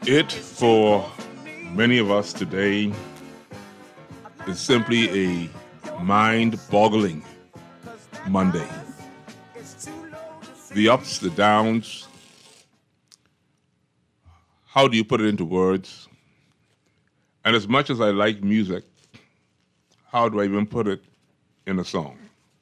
It, for many of us today, is simply a mind-boggling Monday. The ups, the downs, how do you put it into words? And as much as I like music, how do I even put it in a song?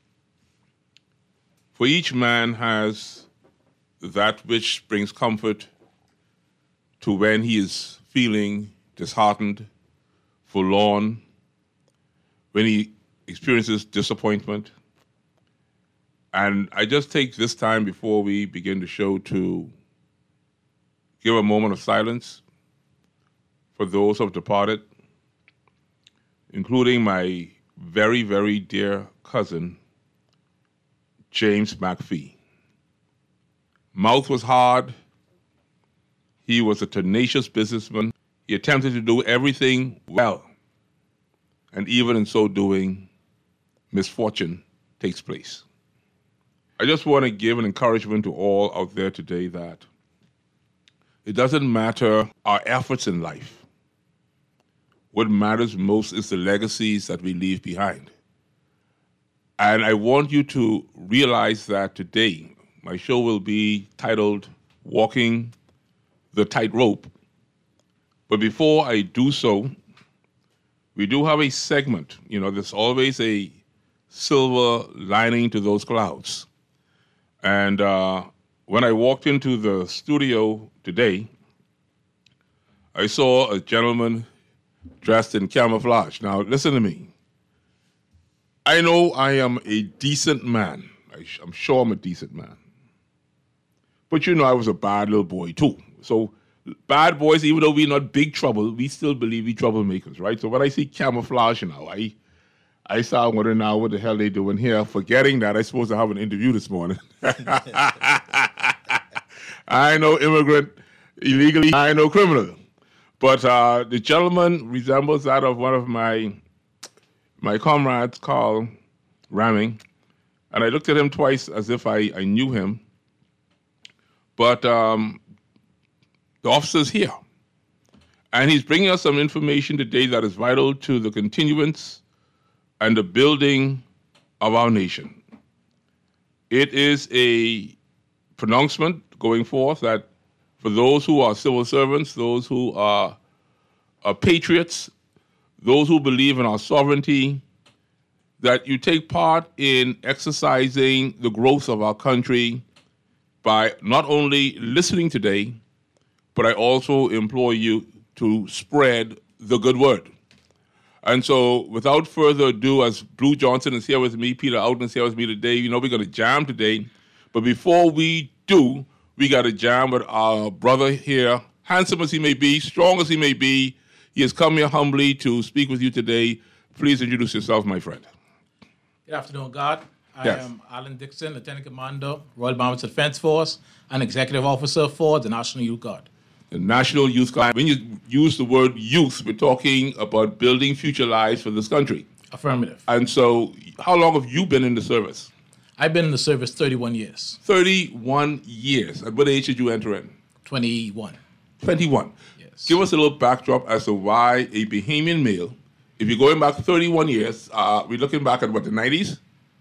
For each man has that which brings comfort to when he is feeling disheartened, forlorn, when he experiences disappointment. And I just take this time before we begin the show to give a moment of silence for those who have departed, including my very, very dear cousin, James McPhee. Mouth was hard. He was a tenacious businessman. He attempted to do everything well. And even in so doing, misfortune takes place. I just want to give an encouragement to all out there today that it doesn't matter our efforts in life. What matters most is the legacies that we leave behind. And I want you to realize that today, my show will be titled Walking the Tightrope. But before I do so, we do have a segment. You know, there's always a silver lining to those clouds. And when I walked into the studio today, I saw a gentleman dressed in camouflage. Now, listen to me. I know I am a decent man. I'm sure I'm a decent man. But you know I was a bad little boy, too. So bad boys, even though we're not big trouble, we still believe we troublemakers, right? So when I see camouflage now, I start wondering now what the hell they doing here, forgetting that I'm supposed to have an interview this morning. I know immigrant, illegally, I know criminal. But the gentleman resembles that of one of my comrades called Ramming. And I looked at him twice as if I knew him. But the officer's here. And he's bringing us some information today that is vital to the continuance and the building of our nation. It is a pronouncement going forth that for those who are civil servants, those who are patriots, those who believe in our sovereignty, that you take part in exercising the growth of our country by not only listening today, but I also implore you to spread the good word. And so without further ado, as Blue Johnson is here with me, Peter Outen is here with me today, you know we're going to jam today. But before we do, we got to jam with our brother here, handsome as he may be, strong as he may be. He has come here humbly to speak with you today. Please introduce yourself, my friend. Good afternoon, God. I am Alan Dixon, Lieutenant Commander, Royal Barbados Defense Force, and Executive Officer for the National Youth Guard. The National Youth Guard. When you use the word youth, we're talking about building future lives for this country. Affirmative. And so how long have you been in the service? I've been in the service 31 years. 31 years. At what age did you enter in? 21. 21. Yes. Give us a little backdrop as to why a Bahamian male, if you're going back 31 years, we're looking back at what, the 90s?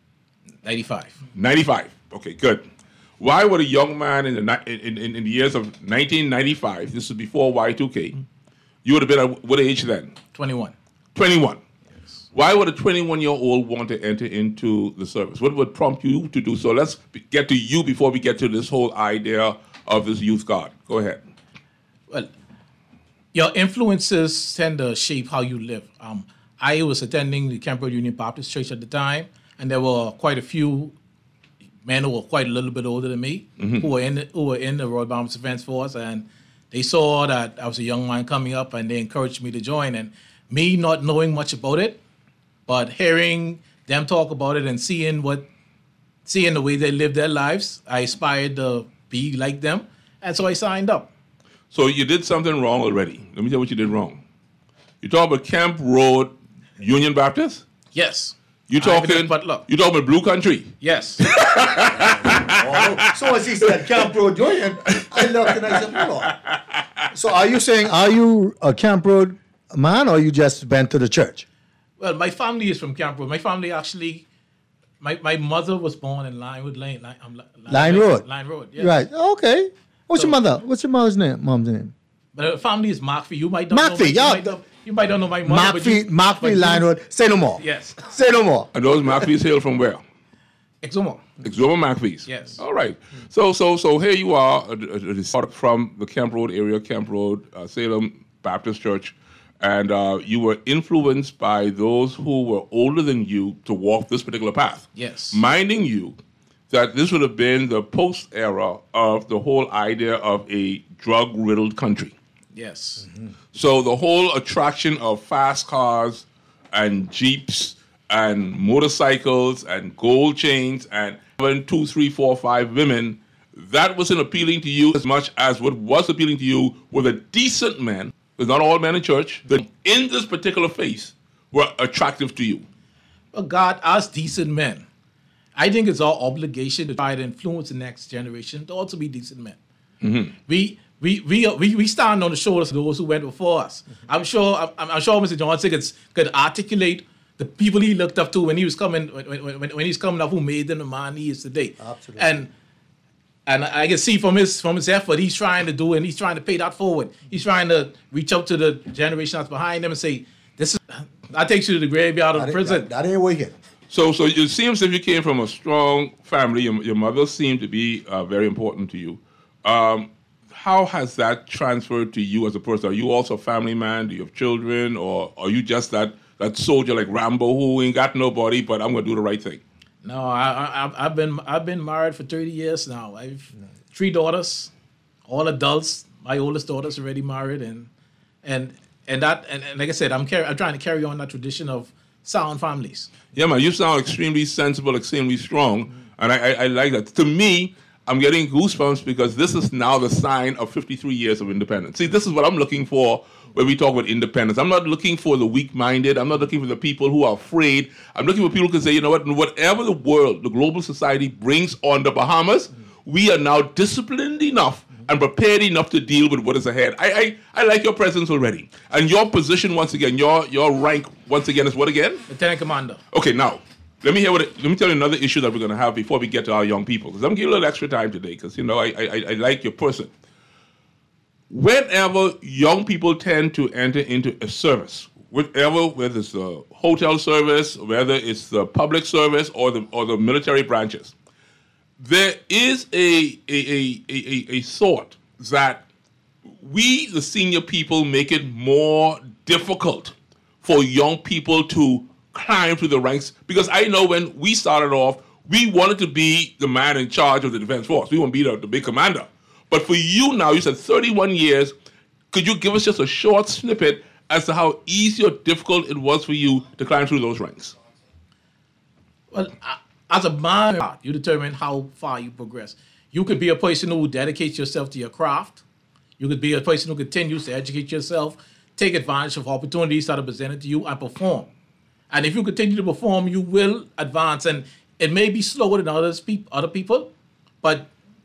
95. 95. Okay, good. Why would a young man in the years of 1995, this is before Y2K, you would have been at what age then? 21. 21. Yes. Why would a 21-year-old want to enter into the service? What would prompt you to do so? Let's get to you before we get to this whole idea of this youth guard. Go ahead. Well, your influences tend to shape how you live. I was attending the Camp Road Union Baptist Church at the time, and there were quite a few men who were quite a little bit older than me who were in the Royal Barbados Defense Force, and they saw that I was a young man coming up, and they encouraged me to join. And me not knowing much about it, but hearing them talk about it and seeing the way they live their lives, I aspired to be like them, and so I signed up. So you did something wrong already. Let me tell you what you did wrong. You talk about Camp Road Union Baptist? Yes. You talking about Blue Country? Yes. So as he said, Camp Road Union, I looked and I said, hold on. So are you saying, are you a Camp Road man, or you just went to the church? Well, my family is from Camp Road. My family actually, my mother was born in Linewood Lane. Line Road. Line Road, yes. Right. Okay. What's your mother? What's your mother's name? Mom's name? But the family is Markfee. You might not Markfee, know. You might don't know my mother. Markfee, Line Road. Say no more. Yes. Say no more. And those McPhees hail from where? Exuma. Exuma McPhees. Yes. All right. So here you are, from the Camp Road area, Camp Road, Salem Baptist Church, and you were influenced by those who were older than you to walk this particular path. Yes. Minding you that this would have been the post-era of the whole idea of a drug-riddled country. Yes. Mm-hmm. So the whole attraction of fast cars and Jeeps and motorcycles and gold chains and 1, 2, 3, 4, 5 women, that wasn't appealing to you as much as what was appealing to you were the decent men, because not all men in church, that in this particular phase were attractive to you. Well, God, as decent men, I think it's our obligation to try to influence the next generation to also be decent men. Mm-hmm. We stand on the shoulders of those who went before us. I'm sure Mr. Johnson could articulate the people he looked up to when he was coming when he's coming up, who made him the man he is today. Absolutely. And I can see from his effort he's trying to do, and he's trying to pay that forward. He's trying to reach up to the generation that's behind him and say, "This is that takes you to the graveyard of prison." That ain't wicked. So it seems if you came from a strong family, your mother seemed to be very important to you. How has that transferred to you as a person? Are you also a family man? Do you have children? Or are you just that soldier like Rambo who ain't got nobody, but I'm going to do the right thing? No, I've been married for 30 years now. I've 3 daughters, all adults. My oldest daughter's already married, and like I said, I'm trying to carry on that tradition of sound families. Yeah, man, you sound extremely sensible, extremely strong, and I like that. To me, I'm getting goosebumps because this is now the sign of 53 years of independence. See, this is what I'm looking for when we talk about independence. I'm not looking for the weak-minded. I'm not looking for the people who are afraid. I'm looking for people who can say, you know what, whatever the world, the global society brings on the Bahamas, we are now disciplined enough and prepared enough to deal with what is ahead. I like your presence already. And your position, once again, your rank, once again, is what again? Lieutenant Commander. Okay, now, let me tell you another issue that we're going to have before we get to our young people. Because I'm giving you a little extra time today because, I like your person. Whenever young people tend to enter into a service, whether it's the hotel service, whether it's the public service or the military branches, there is a thought that we, the senior people, make it more difficult for young people to climb through the ranks. Because I know when we started off, we wanted to be the man in charge of the Defense Force. We want to be the big commander. But for you now, you said 31 years. Could you give us just a short snippet as to how easy or difficult it was for you to climb through those ranks? Well, as a man, you determine how far you progress. You could be a person who dedicates yourself to your craft. You could be a person who continues to educate yourself, take advantage of opportunities that are presented to you, and perform. And if you continue to perform, you will advance. And it may be slower than other people, but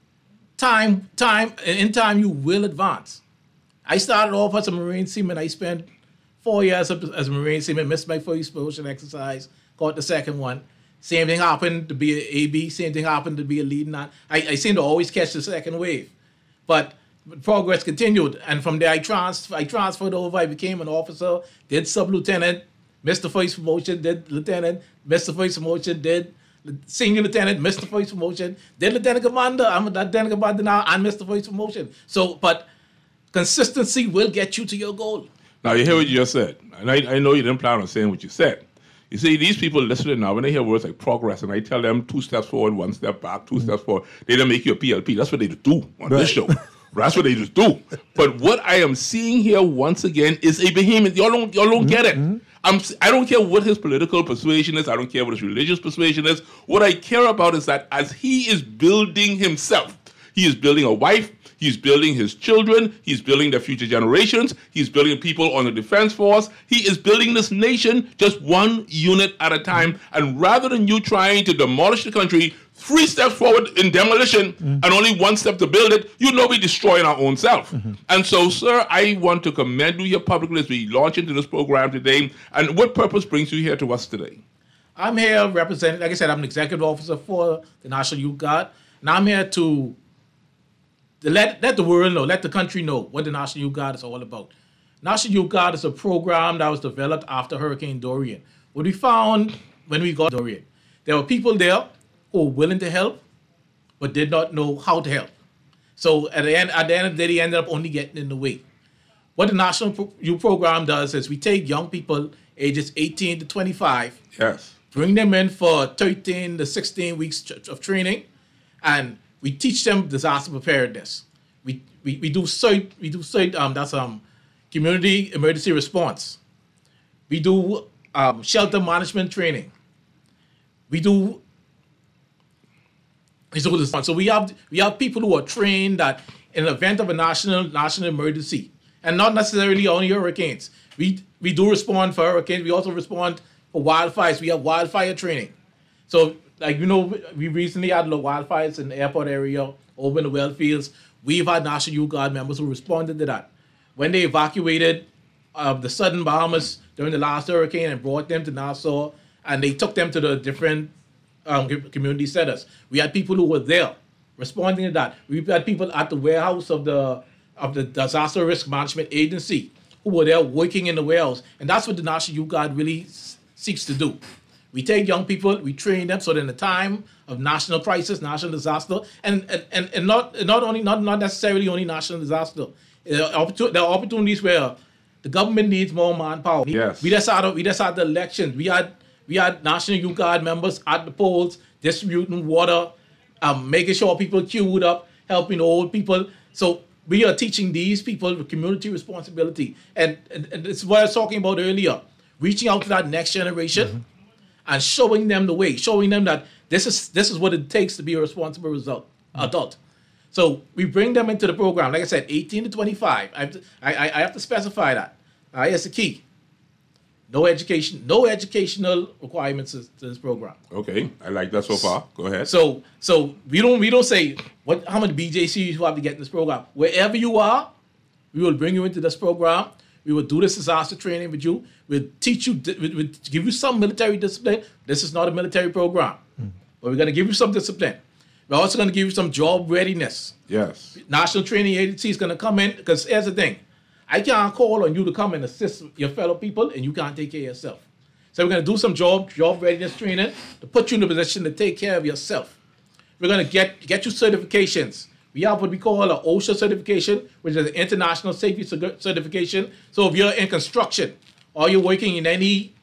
in time, you will advance. I started off as a Marine seaman. I spent 4 years as a Marine seaman, missed my first promotion exercise, got the second one. Same thing happened to be an AB, same thing happened to be a lieutenant. I seem to always catch the second wave. But progress continued. And from there, I transferred over. I became an officer, did sub-lieutenant, missed the first promotion, did lieutenant, missed the first promotion, did senior lieutenant, missed the first promotion, did lieutenant commander. I'm a lieutenant commander now, and missed the first promotion. So, but consistency will get you to your goal. Now, you hear what you just said. And I know you didn't plan on saying what you said. You see, these people listening now, when they hear words like progress, and I tell them 2 steps forward, 1 step back, 2 steps forward, they don't make you a PLP. That's what they do on this show. That's what they just do. But what I am seeing here once again is a behemoth. Y'all don't get it. I don't care what his political persuasion is. I don't care what his religious persuasion is. What I care about is that as he is building himself, he is building a wife, He's building his children. He's building the future generations. He's building people on the defense force. He is building this nation just one unit at a time. And rather than you trying to demolish the country 3 steps forward in demolition and only 1 step to build it, you know we're destroying our own self. And so, sir, I want to commend you here publicly as we launch into this program today. And what purpose brings you here to us today? I'm here representing, like I said, I'm an executive officer for the National Youth Guard, and I'm here to let the world know, let the country know what the National Youth Guard is all about. National Youth Guard is a program that was developed after Hurricane Dorian. What we found when we got Dorian, there were people there who were willing to help, but did not know how to help. So at the end of the day, they ended up only getting in the way. What the National Youth Program does is we take young people ages 18 to 25, Yes. bring them in for 13 to 16 weeks of training, and we teach them disaster preparedness. We do that's community emergency response. We do shelter management training. We do so we have people who are trained that in the event of a national emergency, and not necessarily only hurricanes. We do respond for hurricanes. We also respond for wildfires. We have wildfire training. So, like, we recently had wildfires in the airport area, over in the well fields. We've had National Youth Guard members who responded to that. When they evacuated the southern Bahamas during the last hurricane and brought them to Nassau, and they took them to the different community centers, we had people who were there responding to that. We've had people at the warehouse of the Disaster Risk Management Agency who were there working in the warehouse. And that's what the National Youth Guard really seeks to do. We take young people, we train them so that in the time of national crisis, national disaster, and not necessarily only national disaster. There are opportunities where the government needs more manpower. Yes. We just had the elections. We had National Youth Guard members at the polls distributing water, making sure people queued up, helping old people. So we are teaching these people the community responsibility. And this is what I was talking about earlier, reaching out to that next generation and showing them the way, showing them that this is what it takes to be a responsible adult. So we bring them into the program. Like I said, 18 to 25. I have to specify that. It's the key. No educational requirements to this program. Okay, I like that so far. Go ahead. So we don't say how many BJCs you have to get in this program. Wherever you are, we will bring you into this program. We will do this disaster training with you. We'll teach you. We'll give you some military discipline. This is not a military program, but we're going to give you some discipline. We're also going to give you some job readiness. Yes. National Training Agency is going to come in, because here's the thing. I can't call on you to come and assist your fellow people, and you can't take care of yourself. So we're going to do some job readiness training to put you in a position to take care of yourself. We're going to get you certifications. We have what we call an OSHA certification, which is an international safety certification. So if you're in construction or you're working in any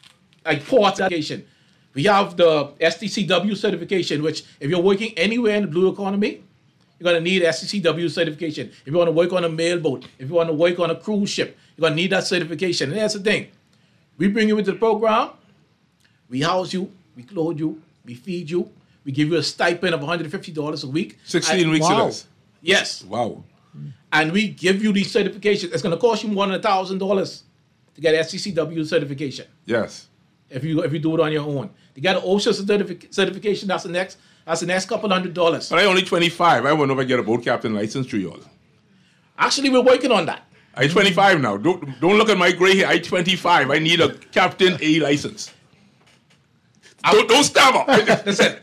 port certification, we have the STCW certification, which if you're working anywhere in the blue economy, you're going to need STCW certification. If you want to work on a mailboat, if you want to work on a cruise ship, you're going to need that certification. And that's the thing. We bring you into the program, we house you, we clothe you, we feed you, we give you a stipend of $150 a week. 16 weeks of this. Yes. Wow. And we give you these certifications. It's going to cost you more than $1,000 to get STCW certification. Yes. If you do it on your own. To get an OSHA certification, that's the next couple $100. But I'm only 25. I want to know if I get a boat captain license through y'all. Actually, we're working on that. I'm 25 now. Don't look at my gray hair. I'm 25. I need a Captain A license. Don't stammer. Listen,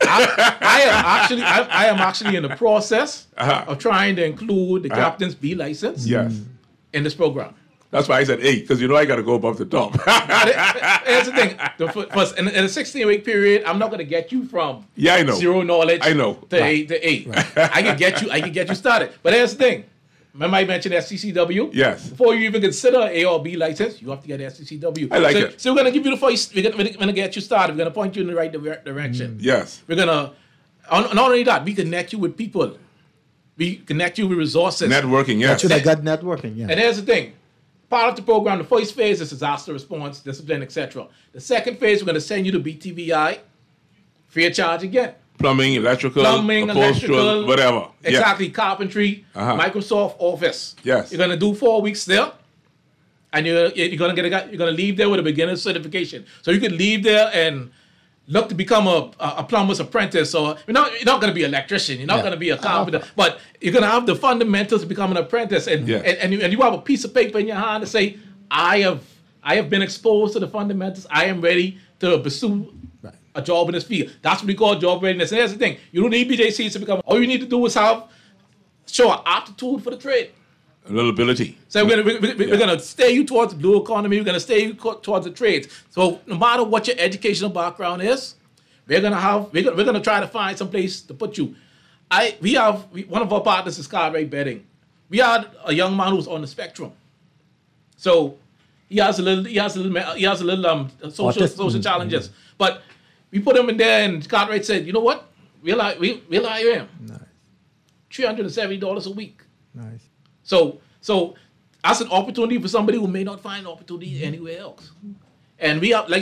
I am actually in the process of trying to include the Captain's B license in this program. That's why I said 8, because I got to go above the top. Here's the thing. First, in a 16-week period, I'm not going to get you from I know. zero knowledge to Right. eight. Right. I can get you started. But here's the thing. Remember I mentioned SCCW? Yes. Before you even consider A or B license, you have to get SCCW. I like it. So we're going to give you the first, we're going to get you started. We're going to point you in the right direction. Yes. We're going to, not only that, we connect you with people. We connect you with resources. Networking, yes. That's what I got, networking, yeah. And here's the thing. Part of the program, the first phase is disaster response, discipline, etc. The second phase, we're going to send you to BTVI, free of charge again. Plumbing, electrical, electrical, whatever. Exactly, carpentry, Microsoft Office. Yes. You're gonna do 4 weeks there, and you're gonna leave there with a beginner certification. So you could leave there and look to become a plumber's apprentice. So you're not gonna be an electrician. You're not gonna be a carpenter, but you're gonna have the fundamentals to become an apprentice. And you have a piece of paper in your hand to say, I have been exposed to the fundamentals. I am ready to pursue a job in this field. That's what we call job readiness. And here's the thing: you don't need BJCs to become. All you need to do is show an aptitude for the trade, a little ability. So we're gonna steer you towards the blue economy. We're gonna steer you towards the trades. So no matter what your educational background is, we're gonna try to find some place to put you. One of our partners is Cartwright Bedding. We had a young man who's on the spectrum, so he has a little social challenges, but we put him in there, and Cartwright said, "You know what? We'll hire him. Nice. $370 a week. Nice. So that's an opportunity for somebody who may not find an opportunity anywhere else. And we have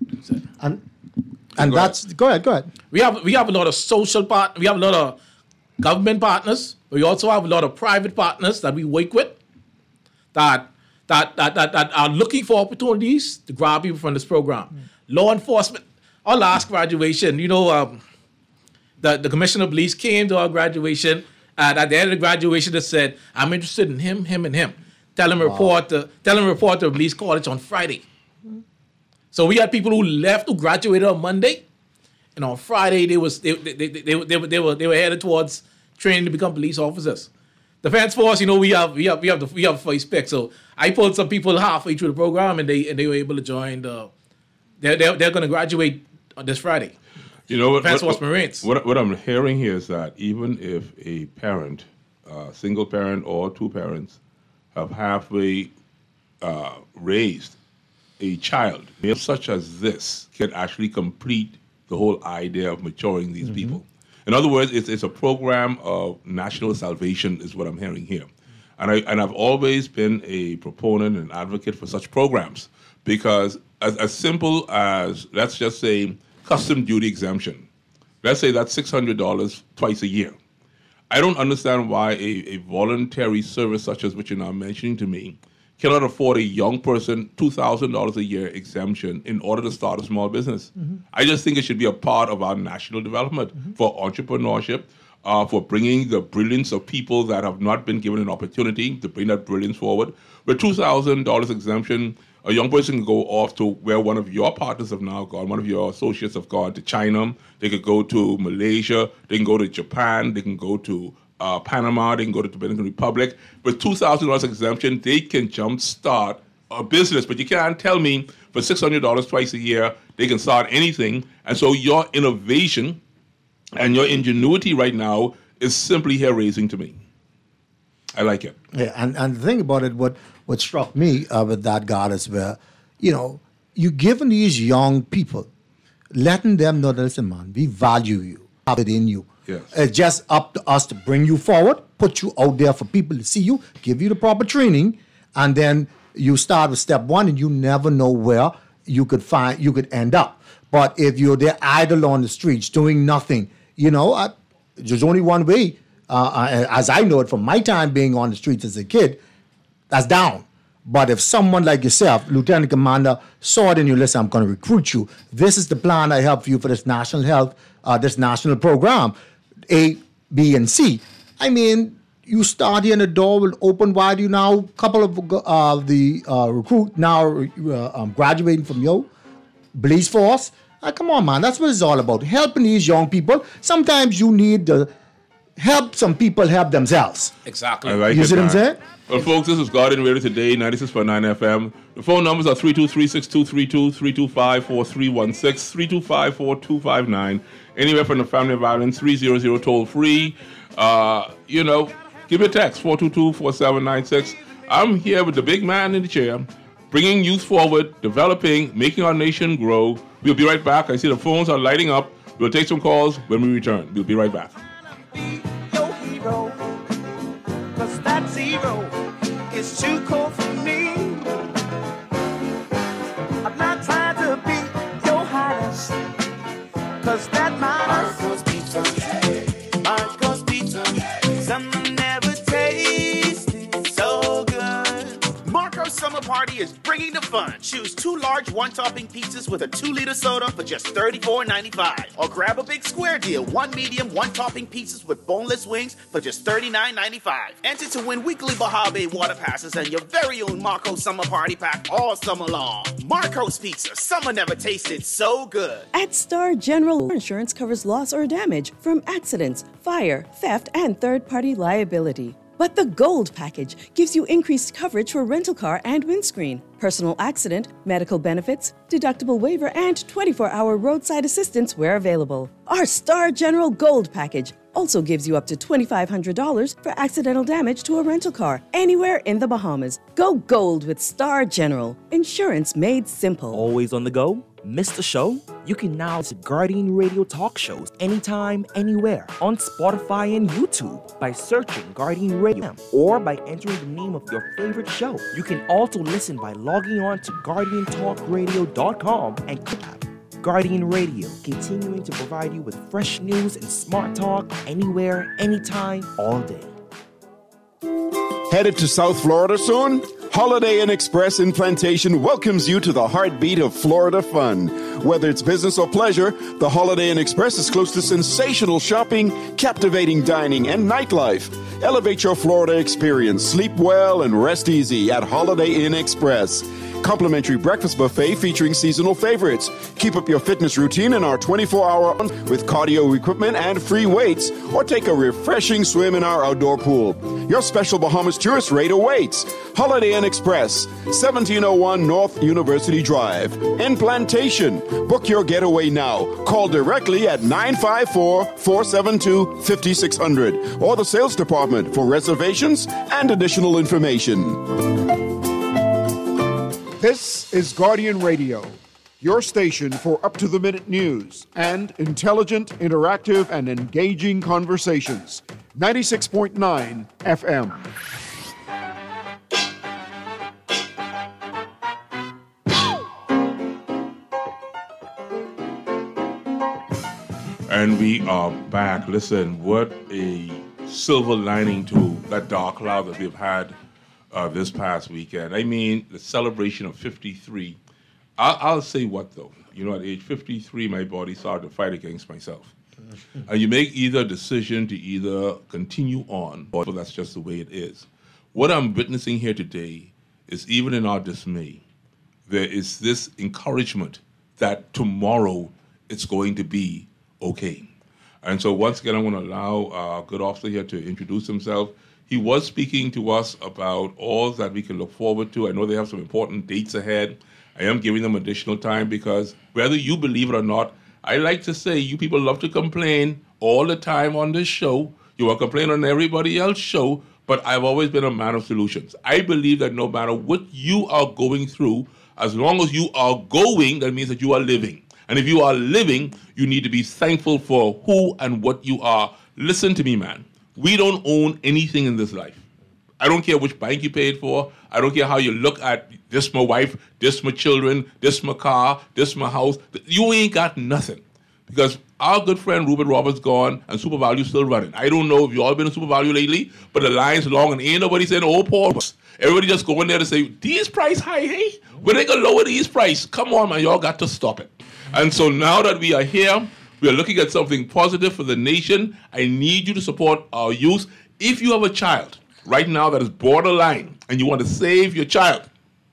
go ahead. We have a lot of social we have a lot of government partners, but we also have a lot of private partners that we work with that are looking for opportunities to grab people from this program. Law enforcement. Our last graduation, the commissioner of police came to our graduation, and at the end of the graduation, they said, "I'm interested in him, and him. Tell him report to police college on Friday." So we had people who left, who graduated on Monday, and on Friday they were headed towards training to become police officers. Defense Force, we have first pick. So I pulled some people halfway through the program, and they were able to join They're going to graduate on this Friday. Defense Force Marines. What I'm hearing here is that even if a parent, single parent or two parents, have halfway raised a child, such as this can actually complete the whole idea of maturing these people. In other words, it's a program of national salvation is what I'm hearing here. And I've always been a proponent and advocate for such programs because as simple as, let's just say, custom duty exemption. Let's say that's $600 twice a year. I don't understand why a voluntary service such as what you're now mentioning to me cannot afford a young person $2,000 a year exemption in order to start a small business. I just think it should be a part of our national development for entrepreneurship, for bringing the brilliance of people that have not been given an opportunity to bring that brilliance forward. With $2,000 exemption, a young person can go off to where one of your partners have now gone, one of your associates have gone to China. They could go to Malaysia. They can go to Japan. They can go to Panama. They can go to the Dominican Republic. With $2,000 exemption, they can jumpstart a business. But you can't tell me for $600 twice a year, they can start anything. And so your innovation and your ingenuity right now is simply hair-raising to me. I like it. Yeah, and the thing about it, what struck me with that, God, is where, you're giving these young people, letting them know that, listen, man, we value you, have it in you. Yes. It's just up to us to bring you forward, put you out there for people to see you, give you the proper training, and then you start with step one, and you never know where you could end up. But if you're there idle on the streets doing nothing, there's only one way. As I know it from my time being on the streets as a kid, that's down. But if someone like yourself, Lieutenant Commander, saw it in you, listen, I'm going to recruit you. This is the plan I have for you for this national health, this national program, A, B, and C. I mean, you start here and the door will open wide. You now, a couple of the recruit now graduating from your police force. Come on, man, that's what it's all about. Helping these young people. Sometimes you need to help some people help themselves. Exactly. I like you it, see what I'm saying? Well, folks, this is Garden Radio Today, 96.9 FM. The phone numbers are 323-6232, 325-4316, 325-4259. Anywhere from the family of violence, 300 toll free. Give me a text, 422-4796. I'm here with the big man in the chair, bringing youth forward, developing, making our nation grow. We'll be right back. I see the phones are lighting up. We'll take some calls when we return. We'll be right back. Be your hero, 'cause that zero is too cold for me. I'm not trying to be your highness, 'cause that matters. Party is bringing the fun. Choose 2 large one-topping pizzas with a 2-liter soda for just $34.95. Or grab a big square deal, 1 medium, 1-topping pizzas with boneless wings for just $39.95. Enter to win weekly Baja Bay water passes and your very own Marco's Summer Party Pack all summer long. Marco's Pizza, summer never tasted so good. At Star General, insurance covers loss or damage from accidents, fire, theft, and third-party liability. But the Gold Package gives you increased coverage for rental car and windscreen, personal accident, medical benefits, deductible waiver, and 24-hour roadside assistance where available. Our Star General Gold Package also gives you up to $2,500 for accidental damage to a rental car anywhere in the Bahamas. Go gold with Star General. Insurance made simple. Always on the go? Missed a show? You can now see Guardian Radio talk shows anytime, anywhere on Spotify and YouTube by searching Guardian Radio or by entering the name of your favorite show. You can also listen by logging on to GuardianTalkRadio.com and click Guardian Radio, continuing to provide you with fresh news and smart talk anywhere, anytime, all day. Headed to South Florida soon? Holiday Inn Express in Plantation welcomes you to the heartbeat of Florida fun. Whether it's business or pleasure, the Holiday Inn Express is close to sensational shopping, captivating dining, and nightlife. Elevate your Florida experience. Sleep well and rest easy at Holiday Inn Express. Complimentary breakfast buffet featuring seasonal favorites. Keep up your fitness routine in our 24-hour with cardio equipment and free weights, or take a refreshing swim in our outdoor pool. Your special Bahamas tourist rate awaits. Holiday Inn Express, 1701 North University Drive, in Plantation. Book your getaway now. Call directly at 954-472-5600 or the sales department for reservations and additional information. This is Guardian Radio, your station for up-to-the-minute news and intelligent, interactive, and engaging conversations. 96.9 FM. And we are back. Listen, what a silver lining to that dark cloud that we've had this past weekend. I mean, the celebration of 53. I'll say what, though? You know, at age 53, my body started to fight against myself. And you make either a decision to either continue on, or that's just the way it is. What I'm witnessing here today is, even in our dismay, there is this encouragement that tomorrow it's going to be okay. And so once again, I'm going to allow our good officer here to introduce himself. He was speaking to us about all that we can look forward to. I know they have some important dates ahead. I am giving them additional time because whether you believe it or not, I like to say you people love to complain all the time on this show. You will complain on everybody else's show, but I've always been a man of solutions. I believe that no matter what you are going through, as long as you are going, that means that you are living. And if you are living, you need to be thankful for who and what you are. Listen to me, man. We don't own anything in this life. I don't care which bank you paid for. I don't care how you look at this my wife, this my children, this my car, this my house. You ain't got nothing. Because our good friend Ruben Roberts gone and Super Value still running. I don't know if you all been in Super Value lately, but the line's long and ain't nobody saying, oh, Paul. Everybody just go in there to say, these price high, hey? When they gonna lower these price? Come on, man, y'all got to stop it. And so now that we are here, we are looking at something positive for the nation. I need you to support our youth. If you have a child right now that is borderline and you want to save your child,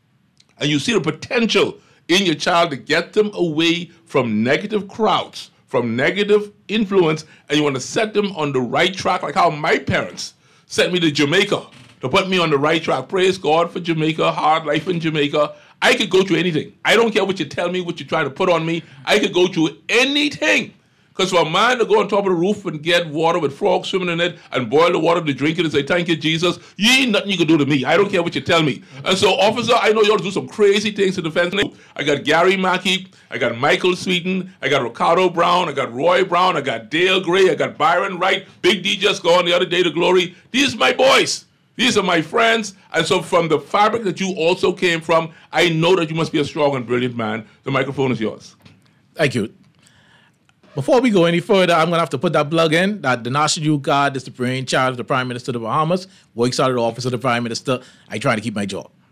and you see the potential in your child to get them away from negative crowds, from negative influence, and you want to set them on the right track, like how my parents sent me to Jamaica to put me on the right track. Praise God for Jamaica, hard life in Jamaica. I could go through anything. I don't care what you tell me, what you try to put on me. I could go through anything. Because for a man to go on top of the roof and get water with frogs swimming in it and boil the water to drink it and say, thank you, Jesus, you ain't nothing you can do to me. I don't care what you tell me. And so, officer, I know you ought to do some crazy things to defend me. I got Gary Mackey, I got Michael Sweeten, I got Ricardo Brown, I got Roy Brown, I got Dale Gray, I got Byron Wright, Big D just gone the other day to glory. These are my boys. These are my friends. And so from the fabric that you also came from, I know that you must be a strong and brilliant man. The microphone is yours. Thank you. Before we go any further, I'm going to have to put that plug in that the National Youth Guard is the brainchild of the Prime Minister of the Bahamas, works out of the office of the Prime Minister. I try to keep my job.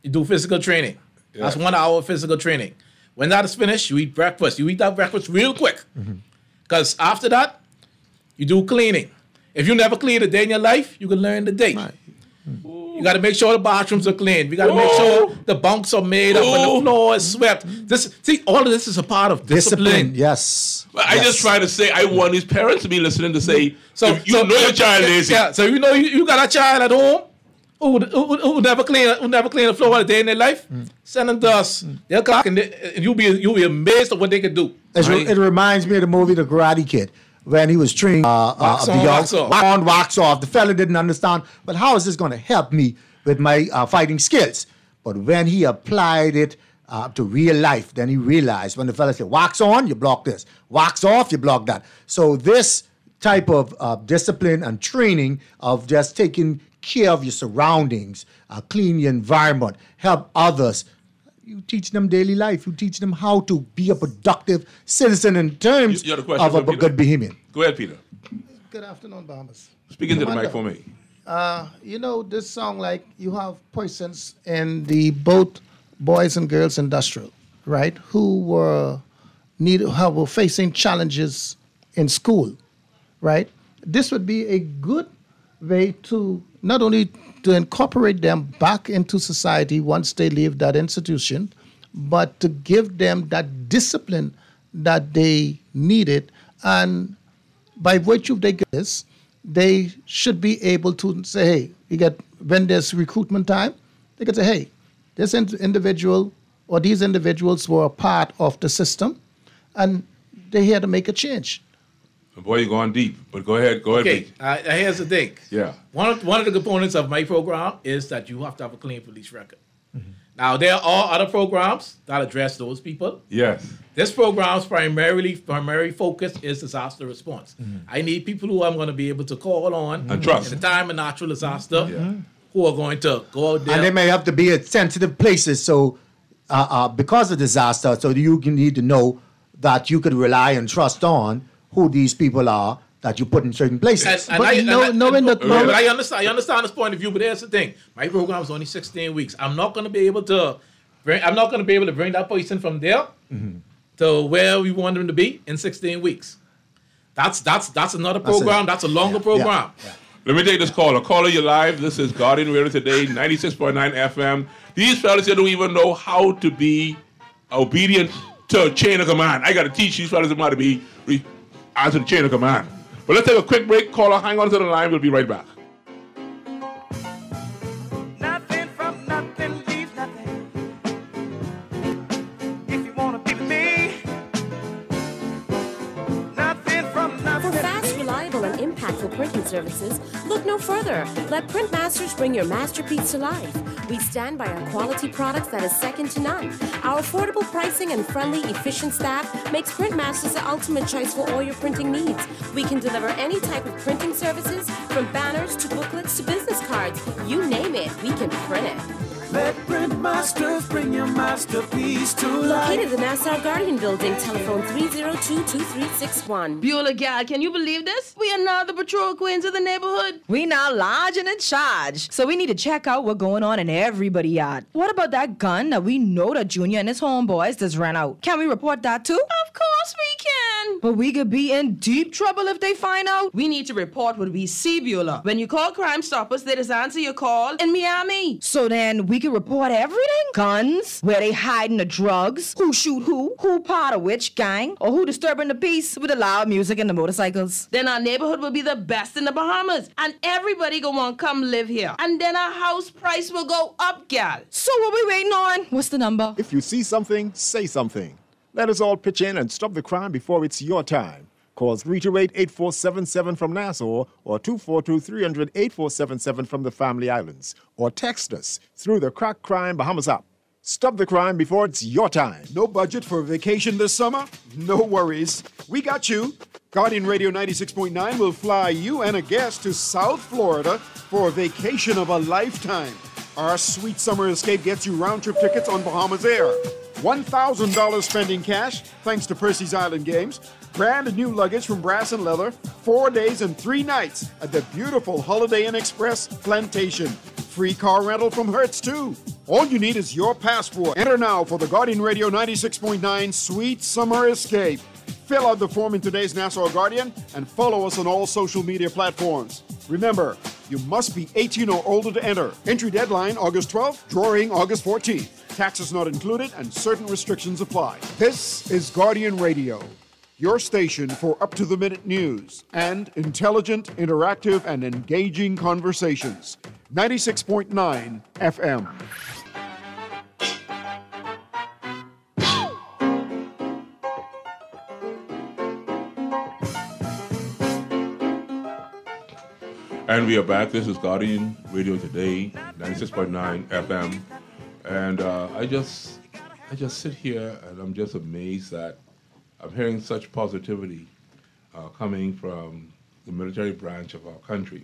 you do physical training. That's 1 hour of physical training. When that is finished, you eat breakfast. You eat that breakfast real quick. Because after that, you do cleaning. If you never clean a day in your life, you can learn the day. You got to make sure the bathrooms are clean. We got to make sure the bunks are made up and the floor is swept. All of this is a part of discipline. Yes. But I just try to say, I want these parents to be listening to say, know your child lazy. Yeah, so you got a child at home who never clean the floor a day in their life. Send them to us. They'll clock and you'll be amazed at what they can do. It reminds me of the movie The Karate Kid, when he was training wax on, wax off. The fella didn't understand, but how is this going to help me with my fighting skills? But when he applied it to real life, then he realized when the fella said, wax on, you block this. Wax off, you block that. So this type of discipline and training of just taking care of your surroundings, clean your environment, help others. You teach them daily life. You teach them how to be a productive citizen in terms of a good behavior. Go ahead, Peter. Good afternoon, Bahamas. Speak into the mic for me. This song, like, you have persons in the both boys and girls industrial, right, who were facing challenges in school, right? This would be a good way to not only to incorporate them back into society once they leave that institution, but to give them that discipline that they needed. And by virtue of this, they should be able to say, hey, when there's recruitment time, they can say, hey, this individual or these individuals were a part of the system, and they're here to make a change. Boy, you're going deep, but go ahead. Okay, here's the thing. Yeah. One of the components of my program is that you have to have a clean police record. Now, there are other programs that address those people. Yes. This program's primary focus is disaster response. I need people who I'm going to be able to call on and trust at the time of natural disaster, who are going to go out there. And they may have to be at sensitive places, so because of disaster, so you need to know that you could rely and trust on who these people are that you put in certain places. I understand this point of view, but here's the thing: my program is only 16 weeks. I'm not going to be able to bring that person from there to where we want them to be in 16 weeks. That's another program. That's a longer program. Yeah. Let me take this caller. Caller, you're live. This is Guardian Radio Today, 96.9 FM. These fellas here don't even know how to be obedient to a chain of command. I got to teach these fellas how to be answer the chain of command. But let's take a quick break. Caller, hang on to the line. We'll be right back. Nothing from nothing leaves nothing. If you want to be with me, nothing from nothing. For fast, reliable, and impactful printing services, look no further. Let Printmasters bring your masterpiece to life. We stand by our quality products that is second to none. Our affordable pricing and friendly, efficient staff makes Printmasters the ultimate choice for all your printing needs. We can deliver any type of printing services, from banners to booklets to business cards. You name it, we can print it. Let Printmasters bring your masterpiece to life. Located in the Nassau Guardian Building, telephone 302-2361. Beulah gal, can you believe this? We are now the patrol queens of the neighborhood. We now large and in charge. So we need to check out what's going on in everybody's yard. What about that gun that we know that Junior and his homeboys just ran out? Can we report that too? Of course we can. But we could be in deep trouble if they find out. We need to report what we see, Beulah. When you call Crime Stoppers, they just answer your call in Miami. So then we can report everything? Guns, where they hiding the drugs, who shoot who part of which gang, or who disturbing the peace with the loud music and the motorcycles. Then our neighborhood will be the best in the Bahamas, and everybody gonna want to come live here. And then our house price will go up, gal. So what we waiting on? What's the number? If you see something, say something. Let us all pitch in and stop the crime before it's your time. Call 328-8477 from Nassau or 242-300-8477 from the Family Islands. Or text us through the Crack Crime Bahamas app. Stop the crime before it's your time. No budget for a vacation this summer? No worries. We got you. Guardian Radio 96.9 will fly you and a guest to South Florida for a vacation of a lifetime. Our sweet summer escape gets you round-trip tickets on Bahamas Air. $1,000 spending cash, thanks to Percy's Island Games. Brand new luggage from Brass and Leather. 4 days and 3 nights at the beautiful Holiday Inn Express Plantation. Free car rental from Hertz, too. All you need is your passport. Enter now for the Guardian Radio 96.9 Sweet Summer Escape. Fill out the form in today's Nassau Guardian and follow us on all social media platforms. Remember, you must be 18 or older to enter. Entry deadline August 12th, drawing August 14th. Taxes not included and certain restrictions apply. This is Guardian Radio, your station for up-to-the-minute news and intelligent, interactive, and engaging conversations. 96.9 FM. And we are back. This is Guardian Radio Today, 96.9 FM. And I just sit here and I'm just amazed that I'm hearing such positivity coming from the military branch of our country.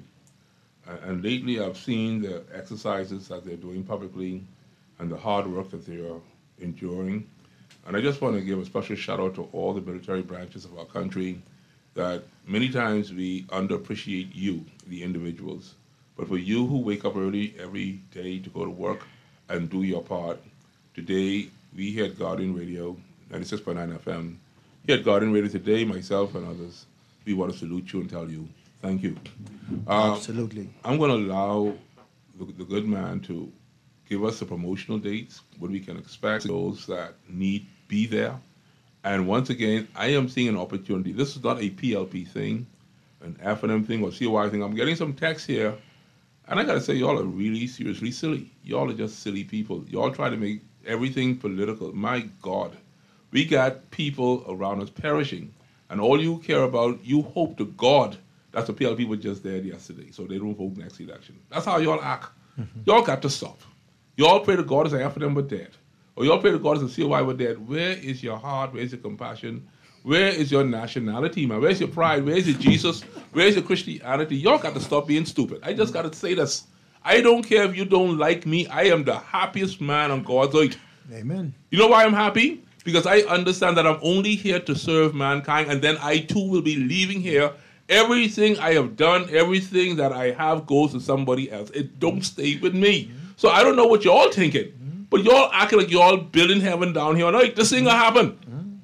And lately I've seen the exercises that they're doing publicly and the hard work that they are enduring. And I just want to give a special shout out to all the military branches of our country that many times we underappreciate you, the individuals. But for you who wake up early every day to go to work and do your part, today we here at Guardian Radio, 96.9 FM, here at Guardian Radio Today, myself and others, we want to salute you and tell you thank you. Absolutely. I'm going to allow the good man to give us the promotional dates, what we can expect, those that need be there. And once again, I am seeing an opportunity. This is not a PLP thing, an F&M thing or COI thing. I'm getting some texts here, and I got to say, y'all are really seriously silly. Y'all are just silly people. Y'all try to make everything political. My God. We got people around us perishing, and all you care about, you hope to God that the PLP were just dead yesterday, so they don't vote next election. That's how y'all act. Y'all got to stop. Y'all pray to God as a F&M were dead. Or y'all pray to God as a COI were dead. Where is your heart? Where is your compassion? Where is your nationality, man? Where's your pride? Where is your Jesus? Where is your Christianity? Y'all got to stop being stupid. I just got to say this. I don't care if you don't like me. I am the happiest man on God's earth. Amen. You know why I'm happy? Because I understand that I'm only here to serve mankind, and then I too will be leaving here. Everything I have done, everything that I have goes to somebody else. It don't stay with me. So I don't know what y'all thinking. But y'all acting like y'all building heaven down here on earth. This ain't gonna happen.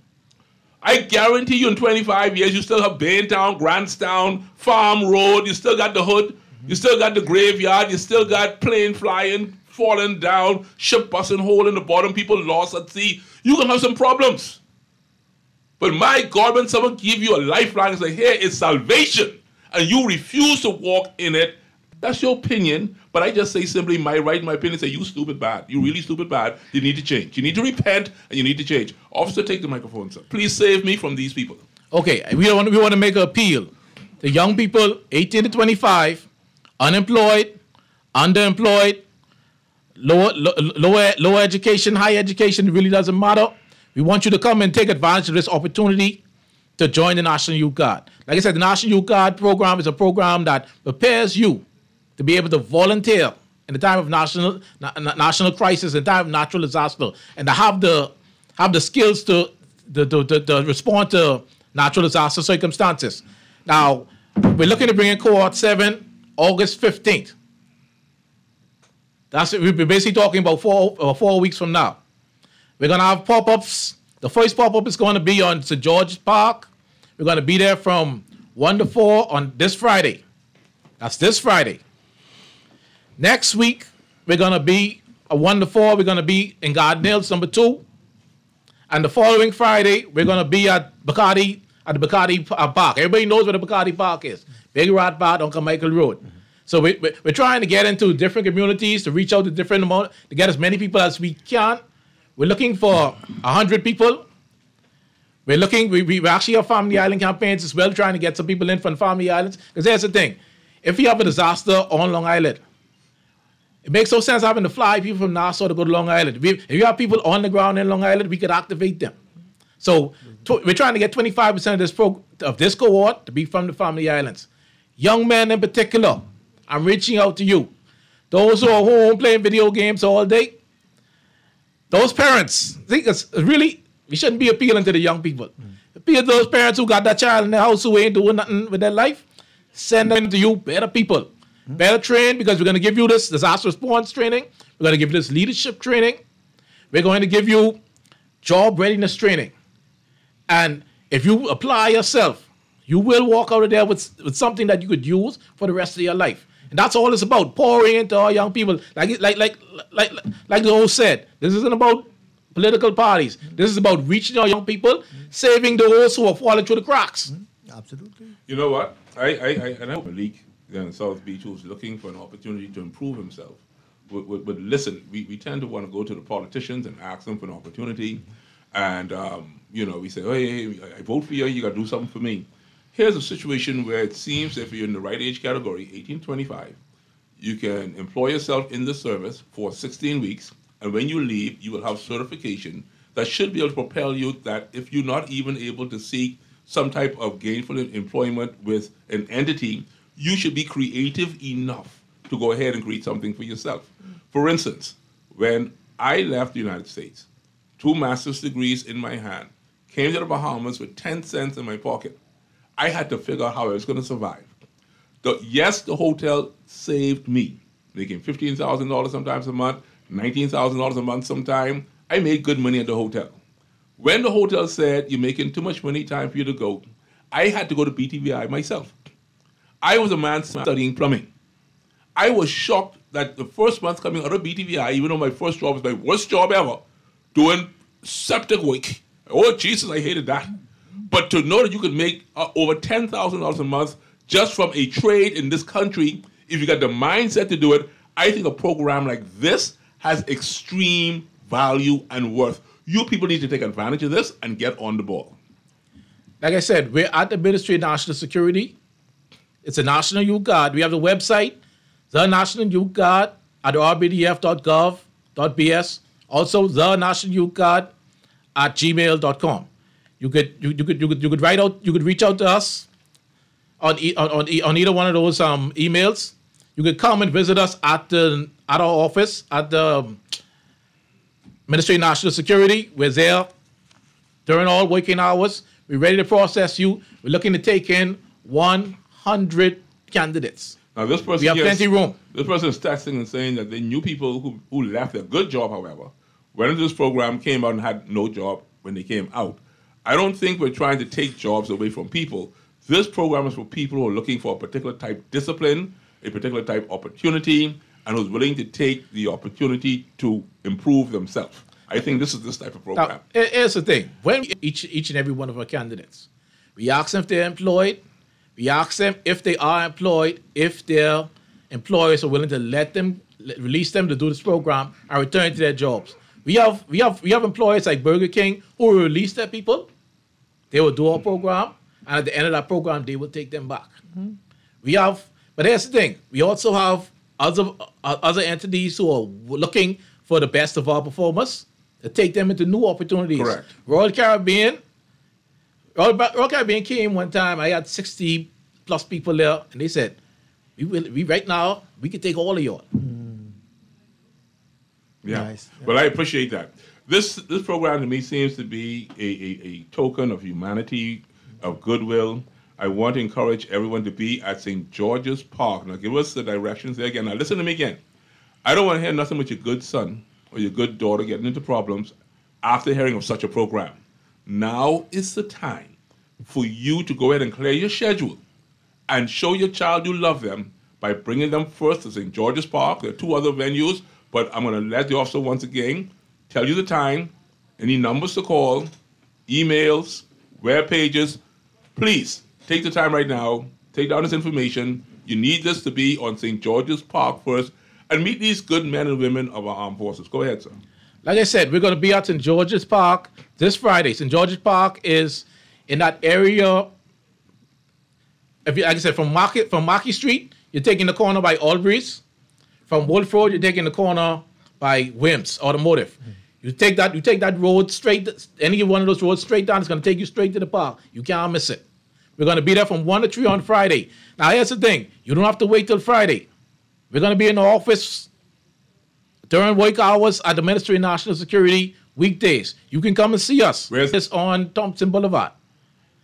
I guarantee you in 25 years, you still have Baintown, Grantstown, Farm Road, you still got the hood, you still got the graveyard, you still got plane flying, falling down, ship busting hole in the bottom, people lost at sea. You're gonna have some problems. But my God, when someone give you a lifeline and say, here is salvation, and you refuse to walk in it, that's your opinion. But I just say simply my right, my opinion, say you stupid bad. You really stupid bad. You need to change. You need to repent and you need to change. Officer, take the microphone, sir. Please save me from these people. Okay, we want to make an appeal. The young people, 18 to 25, unemployed, underemployed, lower education, high education, it really doesn't matter. We want you to come and take advantage of this opportunity to join the National Youth Guard. Like I said, the National Youth Guard program is a program that prepares you to be able to volunteer in the time of national crisis, in the time of natural disaster, and to have the skills to respond to natural disaster circumstances. Now, we're looking to bring in Cohort 7 August 15th. We're basically talking about 4 weeks from now. We're going to have pop-ups. The first pop-up is going to be on St. George's Park. We're going to be there from 1 to 4 on this Friday. That's this Friday. Next week, we're going to be 1 to 4. We're going to be in Garden Hills, number 2. And the following Friday, we're going to be at the Bacardi Park. Everybody knows where the Bacardi Park is. Big Rat Park on Carmichael Road. So we're trying to get into different communities, to reach out to different amount, to get as many people as we can. We're looking for 100 people. We actually have Family Island campaigns as well, trying to get some people in from Family Islands. Because here's the thing. If you have a disaster on Long Island, it makes no sense having to fly people from Nassau to go to Long Island. If you have people on the ground in Long Island, we could activate them. So we're trying to get 25% of this cohort to be from the Family Islands. Young men in particular, I'm reaching out to you. Those who are home playing video games all day, those parents, we shouldn't be appealing to the young people. Appeal to those parents who got that child in the house who ain't doing nothing with their life. Send them to you, better people. Better trained, because we're going to give you this disaster response training. We're going to give you this leadership training. We're going to give you job readiness training. And if you apply yourself, you will walk out of there with something that you could use for the rest of your life. And that's all it's about, pouring into our young people. Like the host said, this isn't about political parties. This is about reaching our young people, saving those who are falling through the cracks. Absolutely. You know what? I know Malik in South Beach who's looking for an opportunity to improve himself. But listen, we tend to want to go to the politicians and ask them for an opportunity. And, we say, hey, I vote for you, you got to do something for me. Here's a situation where it seems if you're in the right age category, 18-25, you can employ yourself in the service for 16 weeks. And when you leave, you will have certification that should be able to propel you that if you're not even able to seek some type of gainful employment with an entity, you should be creative enough to go ahead and create something for yourself. For instance, when I left the United States, 2 master's degrees in my hand, came to the Bahamas with 10 cents in my pocket, I had to figure out how I was going to survive. The hotel saved me, making $15,000 sometimes a month, $19,000 a month sometime. I made good money at the hotel. When the hotel said, you're making too much money, time for you to go, I had to go to BTVI myself. I was a man studying plumbing. I was shocked that the first month coming out of BTVI, even though my first job was my worst job ever, doing septic work. Oh, Jesus, I hated that. But to know that you could make over $10,000 a month just from a trade in this country, if you got the mindset to do it, I think a program like this has extreme value and worth. You people need to take advantage of this and get on the ball. Like I said, we're at the Ministry of National Security. It's a National Youth Guard. We have the website, the National Youth Guard at rbdf.gov.bs. Also, the National Youth Guard at gmail.com. You could write out. You could reach out to us on either one of those emails. You could come and visit us at our office at the Ministry of National Security. We're there during all working hours. We're ready to process you. We're looking to take in 100 candidates. Now this person, we have plenty of room. This person is texting and saying that they knew people who left a good job, however, went into this program, came out and had no job when they came out. I don't think we're trying to take jobs away from people. This program is for people who are looking for a particular type of discipline, a particular type of opportunity, and who's willing to take the opportunity to improve themselves. I think this is this type of program. Now, here's the thing. When each and every one of our candidates, we ask them if they're employed. We ask them if they are employed, if their employers are willing to release them to do this program and return to their jobs. We have employers like Burger King who will release their people. They will do our program, and at the end of that program, they will take them back. Mm-hmm. But here's the thing. We also have other entities who are looking for the best of our performers to take them into new opportunities. Correct. Royal Caribbean came one time. I had 60 plus people there, and they said, "We right now we can take all of y'all." Yeah. Nice. Well, I appreciate that. This program to me seems to be a token of humanity, of goodwill. I want to encourage everyone to be at St. George's Park. Now, give us the directions there again. Now, listen to me again. I don't want to hear nothing with your good son or your good daughter getting into problems after hearing of such a program. Now is the time for you to go ahead and clear your schedule and show your child you love them by bringing them first to St. George's Park. There are 2 other venues, but I'm going to let the officer once again tell you the time, any numbers to call, emails, web pages. Please take the time right now, take down this information. You need this to be on St. George's Park first and meet these good men and women of our armed forces. Go ahead, sir. Like I said, we're going to be at St. George's Park this Friday. St. George's Park is in that area. Like I said, from Marquis Street, you're taking the corner by Albury's. From Wolf Road, you're taking the corner by Wims Automotive. You take that road straight, any one of those roads straight down, it's going to take you straight to the park. You can't miss it. We're going to be there from 1 to 3 on Friday. Now, here's the thing. You don't have to wait till Friday. We're going to be in the office during work hours at the Ministry of National Security weekdays. You can come and see us. Where's this on Thompson Boulevard.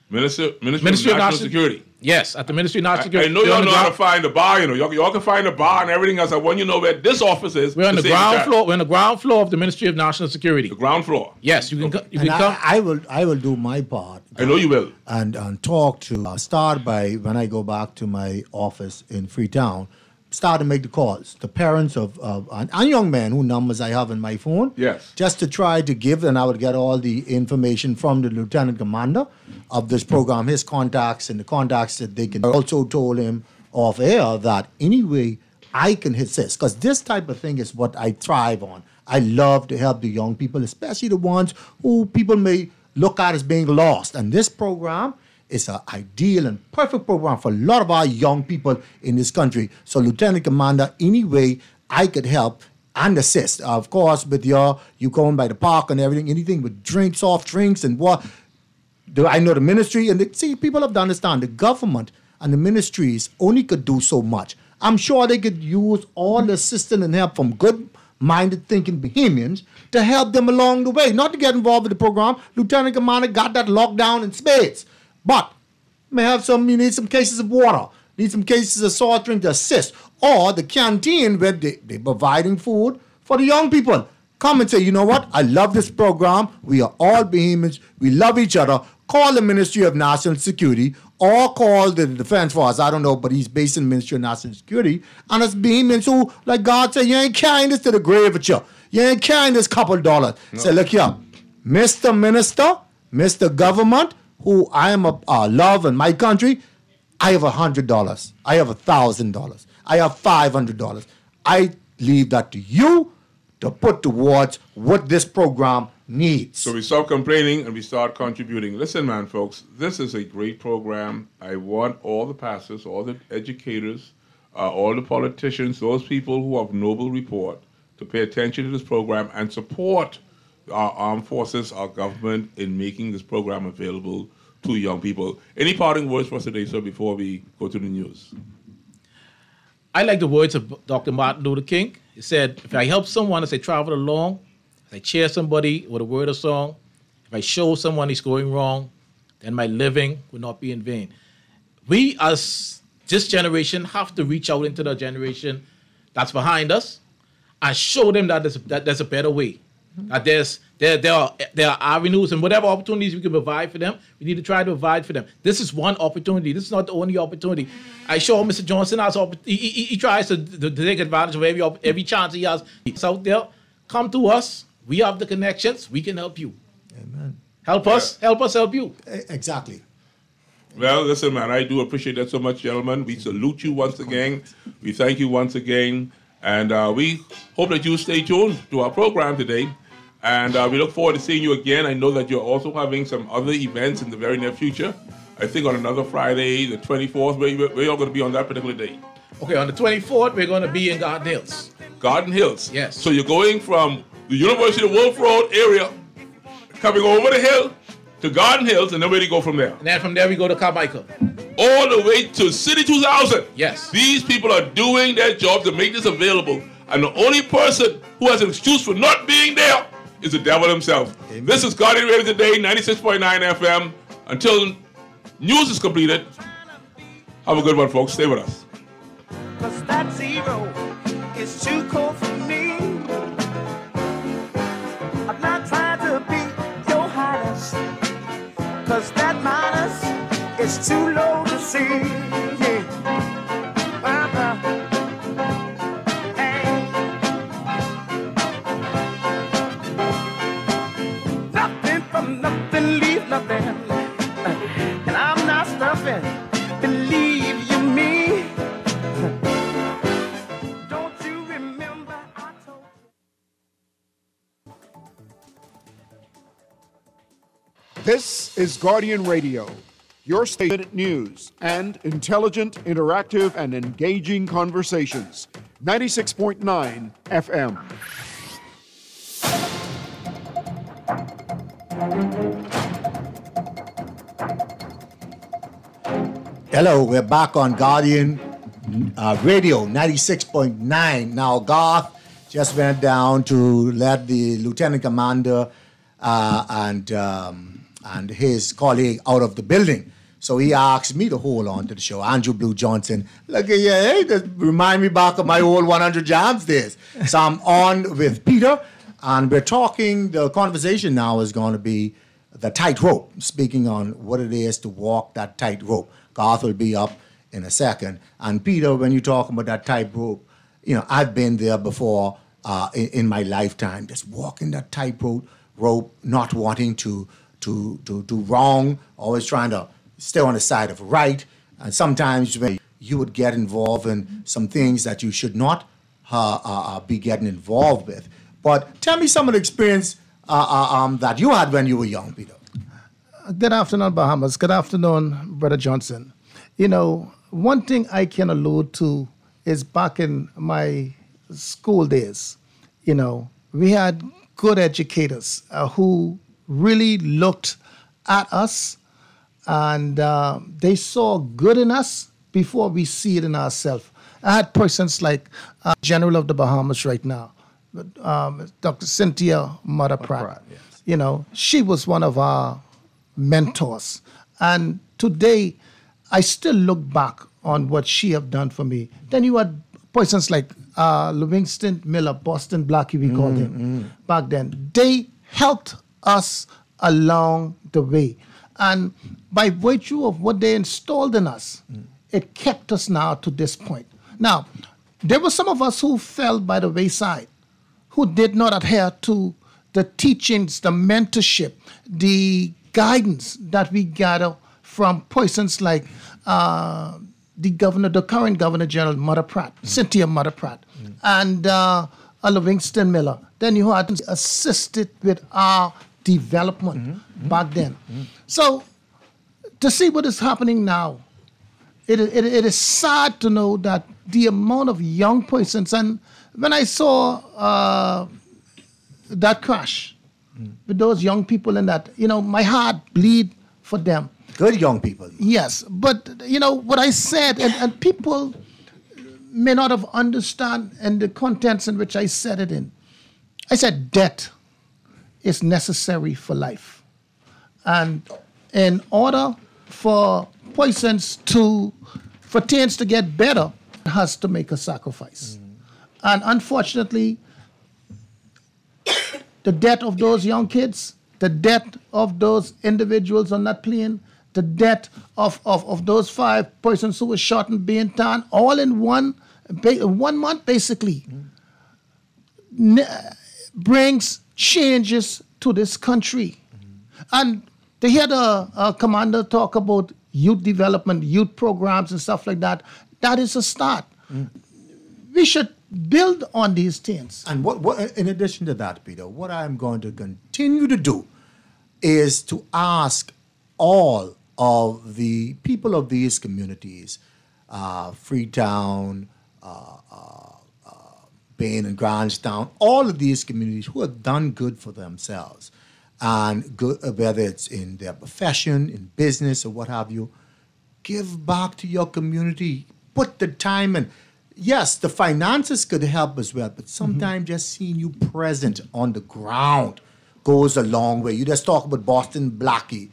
Ministry of National Security. Yes, at the Ministry of National I Security. know y'all know how to find the bar, Y'all can find the bar and everything else. I want you to know where this office is. We're on the ground floor. We're on the ground floor of the Ministry of National Security. The ground floor. Yes, you can. You can And come. I will do my part. I know you will. And talk to start by when I go back to my office in Freetown. Start to make the calls. The parents of and young men whose numbers I have in my phone. Yes. Just to try to give, and I would get all the information from the lieutenant commander of this program, his contacts and the contacts that they can. I also told him off air that any way I can assist, because this type of thing is what I thrive on. I love to help the young people, especially the ones who people may look at as being lost. And this program is an ideal and perfect program for a lot of our young people in this country. So, Lieutenant Commander, any way I could help and assist, of course, with you going by the park and everything, anything with drinks, soft drinks, and what. I know the ministry, and people have to understand the government and the ministries only could do so much. I'm sure they could use all the assistance and help from good-minded thinking Bahamians to help them along the way, not to get involved with the program. Lieutenant Commander got that locked down in spades. But you need some cases of water, need some cases of soft drink to assist, or the canteen where they're providing food for the young people. Come and say, you know what? I love this program. We are all Bahamians. We love each other. Call the Ministry of National Security or call the Defense Force. I don't know, but he's based in the Ministry of National Security. And it's Bahamians who, like God said, you ain't carrying this to the grave with you. You ain't carrying this couple dollars. No. Say, look here, Mr. Minister, Mr. Government, who I am love in my country, I have $100. I have $1,000. I have $500. I leave that to you to put towards what this program needs. So we stop complaining and we start contributing. Listen, man, folks, this is a great program. I want all the pastors, all the educators, all the politicians, those people who have noble report to pay attention to this program and support our armed forces, our government in making this program available to young people. Any parting words for us today, sir, before we go to the news? I like the words of Dr. Martin Luther King. He said, if I help someone as they travel along, if I cheer somebody with a word or song, if I show someone he's going wrong, then my living will not be in vain. We, as this generation, have to reach out into the generation that's behind us and show them that there's a better way. That there are avenues and whatever opportunities we can provide for them, we need to try to provide for them. This is one opportunity. This is not the only opportunity. I sure Mr. Johnson has he tries to take advantage of every chance he has. He's out there. Come to us. We have the connections. We can help you. Amen. Help us help you. Exactly. Well, listen, man, I do appreciate that so much, gentlemen. We salute you once again. We thank you once again. And we hope that you stay tuned to our program today. And we look forward to seeing you again. I know that you're also having some other events in the very near future. I think on another Friday, the 24th, where you're going to be on that particular day. Okay, on the 24th, we're going to be in Garden Hills. Garden Hills? Yes. So you're going from the University of Wolf Road area, coming over the hill to Garden Hills, and then where do you go from there? And then from there, we go to Carmichael. All the way to City 2000. Yes. These people are doing their job to make this available. And the only person who has an excuse for not being there is the devil himself. Amen. This is Guardian Radio Today, 96.9 FM. Until news is completed, have a good one, folks. Stay with us. 'Cause that zero is too cold for me. I'm not trying to be your highness, 'cause that minus is too low to see. Yeah. Nothing from nothing, leave nothing. And I'm not stuffing, believe you me. Don't you remember I told you? This is Guardian Radio, your station news and intelligent, interactive, and engaging conversations. 96.9 FM. Hello, we're back on Guardian Radio 96.9. Now, Garth just went down to let the Lieutenant Commander and and his colleague out of the building. So he asked me to hold on to the show. Andrew Blue Johnson, look at you, hey, that remind me back of my old 100 Jams days. So I'm on with Peter, and we're talking, the conversation now is going to be the tightrope, speaking on what it is to walk that tightrope. Garth will be up in a second. And Peter, when you talk about that tightrope, you know, I've been there before in my lifetime, just walking that tightrope, not wanting to do wrong, always trying to stay on the side of right. And sometimes when you would get involved in some things that you should not be getting involved with. But tell me some of the experience that you had when you were young, Peter. Good afternoon, Bahamas. Good afternoon, Brother Johnson. You know, one thing I can allude to is back in my school days, you know, we had good educators who really looked at us, and they saw good in us before we see it in ourselves. I had persons like General of the Bahamas right now, Dr. Cynthia Mother Pratt. Yes. You know, she was one of our mentors. And today, I still look back on what she have done for me. Then you had persons like Livingston Miller, Boston Blackie, we called him back then. They helped us along the way. And by virtue of what they installed in us, it kept us now to this point. Now, there were some of us who fell by the wayside, who did not adhere to the teachings, the mentorship, the guidance that we gather from persons like the current Governor General Mother Pratt, Cynthia Mother Pratt, and Livingston Miller. Then you had assisted with our development back then. So to see what is happening now, it is sad to know that the amount of young persons, and when I saw that crash with those young people in that, you know, my heart bleed for them. Good young people. Yes, but you know what I said, and people may not have understand in the contents in which I said it in. I said death is necessary for life, and in order for persons for things to get better, it has to make a sacrifice. And unfortunately, the death of those young kids, the death of those individuals on that plane, the death of those 5 persons who were shot in Baintown, all in 1 month basically, brings changes to this country. And to hear the commander talk about youth development, youth programs and stuff like that, that is a start. We should build on these things. And what in addition to that, Peter, what I'm going to continue to do is to ask all of the people of these communities, Freetown, Bain and Grangetown, all of these communities who have done good for themselves, and good, whether it's in their profession, in business, or what have you, give back to your community. Put the time in. Yes, the finances could help as well, but sometimes just seeing you present on the ground goes a long way. You just talk about Boston Blackie,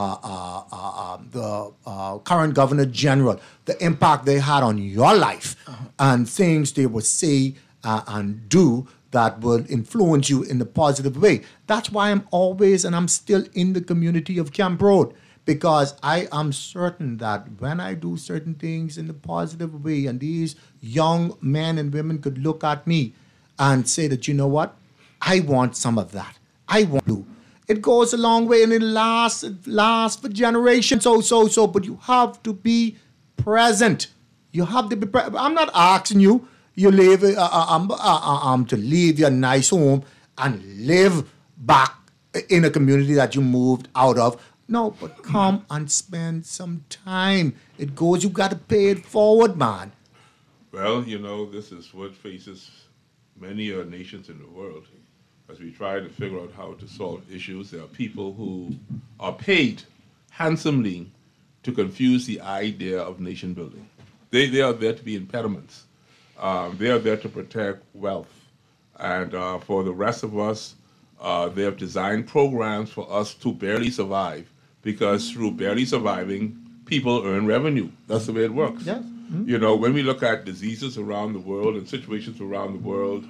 the current Governor General, the impact they had on your life, and things they would say and do that will influence you in a positive way. That's why I'm always, and I'm still in the community of Camp Road, because I am certain that when I do certain things in a positive way, and these young men and women could look at me and say that, you know what, I want some of that. I want to. It goes a long way, and it lasts for generations. So, but you have to be present. You have to be present. I'm not asking you, to leave your nice home and live back in a community that you moved out of. No, but come and spend some time. It goes, you got to pay it forward, man. Well, you know, this is what faces many nations in the world. As we try to figure out how to solve issues, there are people who are paid handsomely to confuse the idea of nation building. They are there to be impediments. They are there to protect wealth. And for the rest of us, They have designed programs for us to barely survive because through barely surviving, people earn revenue. That's the way it works. Yes. You know, when we look at diseases around the world and situations around the world,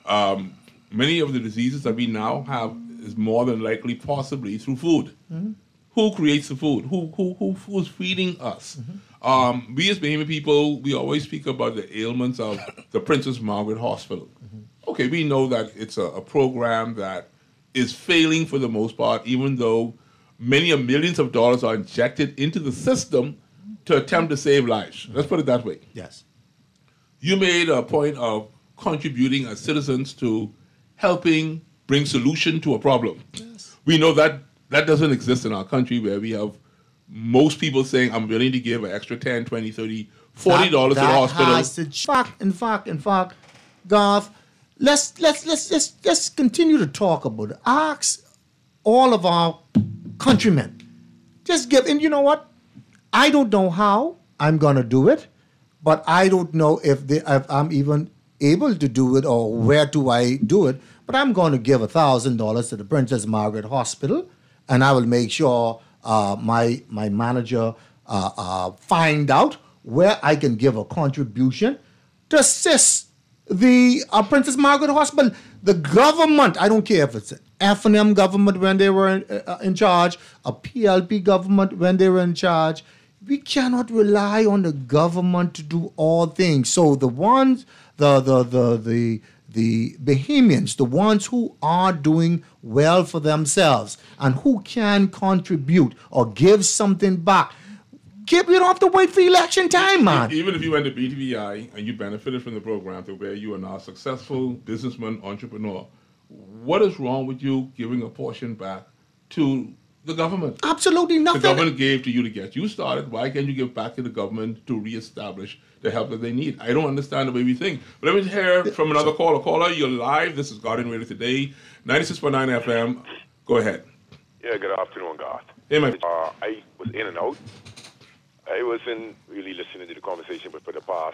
many of the diseases that we now have is more than likely possibly through food. Who creates the food? Who's feeding us? We as Bahamian people, we always speak about the ailments of the Princess Margaret Hospital. Okay, we know that it's a program that is failing for the most part, even though many millions of dollars are injected into the system to attempt to save lives. Let's put it that way. Yes. You made a point of contributing as citizens to helping bring solution to a problem. Yes. We know that that doesn't exist in our country where we have most people saying, I'm willing to give an extra 10, 20, 30, $40 to the hospital. In fact, Garth, let's continue to talk about it. Ask all of our countrymen. Just give, and you know what? I don't know how I'm going to do it, but I don't know if I'm even able to do it or where do I do it. But I'm going to give $1,000 to the Princess Margaret Hospital, and I will make sure my manager find out where I can give a contribution to assist the Princess Margaret Hospital. The government, I don't care if it's an F&M government when they were in charge, a PLP government when they were in charge. We cannot rely on the government to do all things. So the ones, the Bahamians, the ones who are doing well for themselves and who can contribute or give something back, you don't have to wait for election time, man. Even if you went to BTVI and you benefited from the program to where you are now a successful businessman, entrepreneur, what is wrong with you giving a portion back to the government? Absolutely nothing. The government gave to you to get you started. Why can't you give back to the government to reestablish the help that they need? I don't understand the way we think. But let me hear from another caller. Caller, you're live. This is Guardian Radio Today, 96.9 FM. Go ahead. Yeah, good afternoon, Garth. Hey, man. I was in and out. I wasn't really listening to the conversation, but for the past,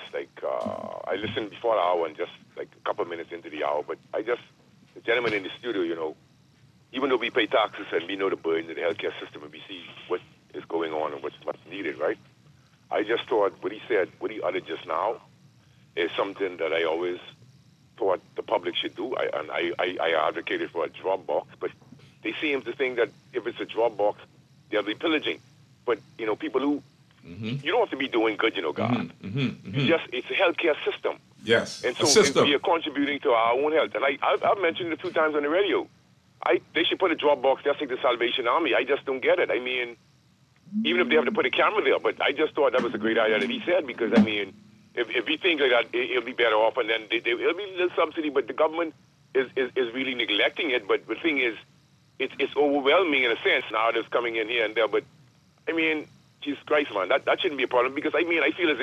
I listened before the hour and just like a couple of minutes into the hour. But the gentleman in the studio, you know, even though we pay taxes and we know the burden of the healthcare system and we see what is going on and what's needed, right? I just thought what he said, what he uttered just now, is something that I always thought the public should do. I advocated for a drop box, but they seem to think that if it's a drop box, they'll be pillaging. But, you know, people who, you don't have to be doing good, you know, God. It's a healthcare system. Yes, and so we are contributing to our own health. And I've mentioned it a few times on the radio. They should put a drop box just like the Salvation Army. I just don't get it. I mean, even if they have to put a camera there, but I just thought that was a great idea that he said, because, I mean, if we think like that, it'll be better off, and then it'll be a little subsidy, but the government is really neglecting it. But the thing is, it's overwhelming in a sense now that's coming in here and there. But, I mean, Jesus Christ, man, that shouldn't be a problem, because, I mean, I feel as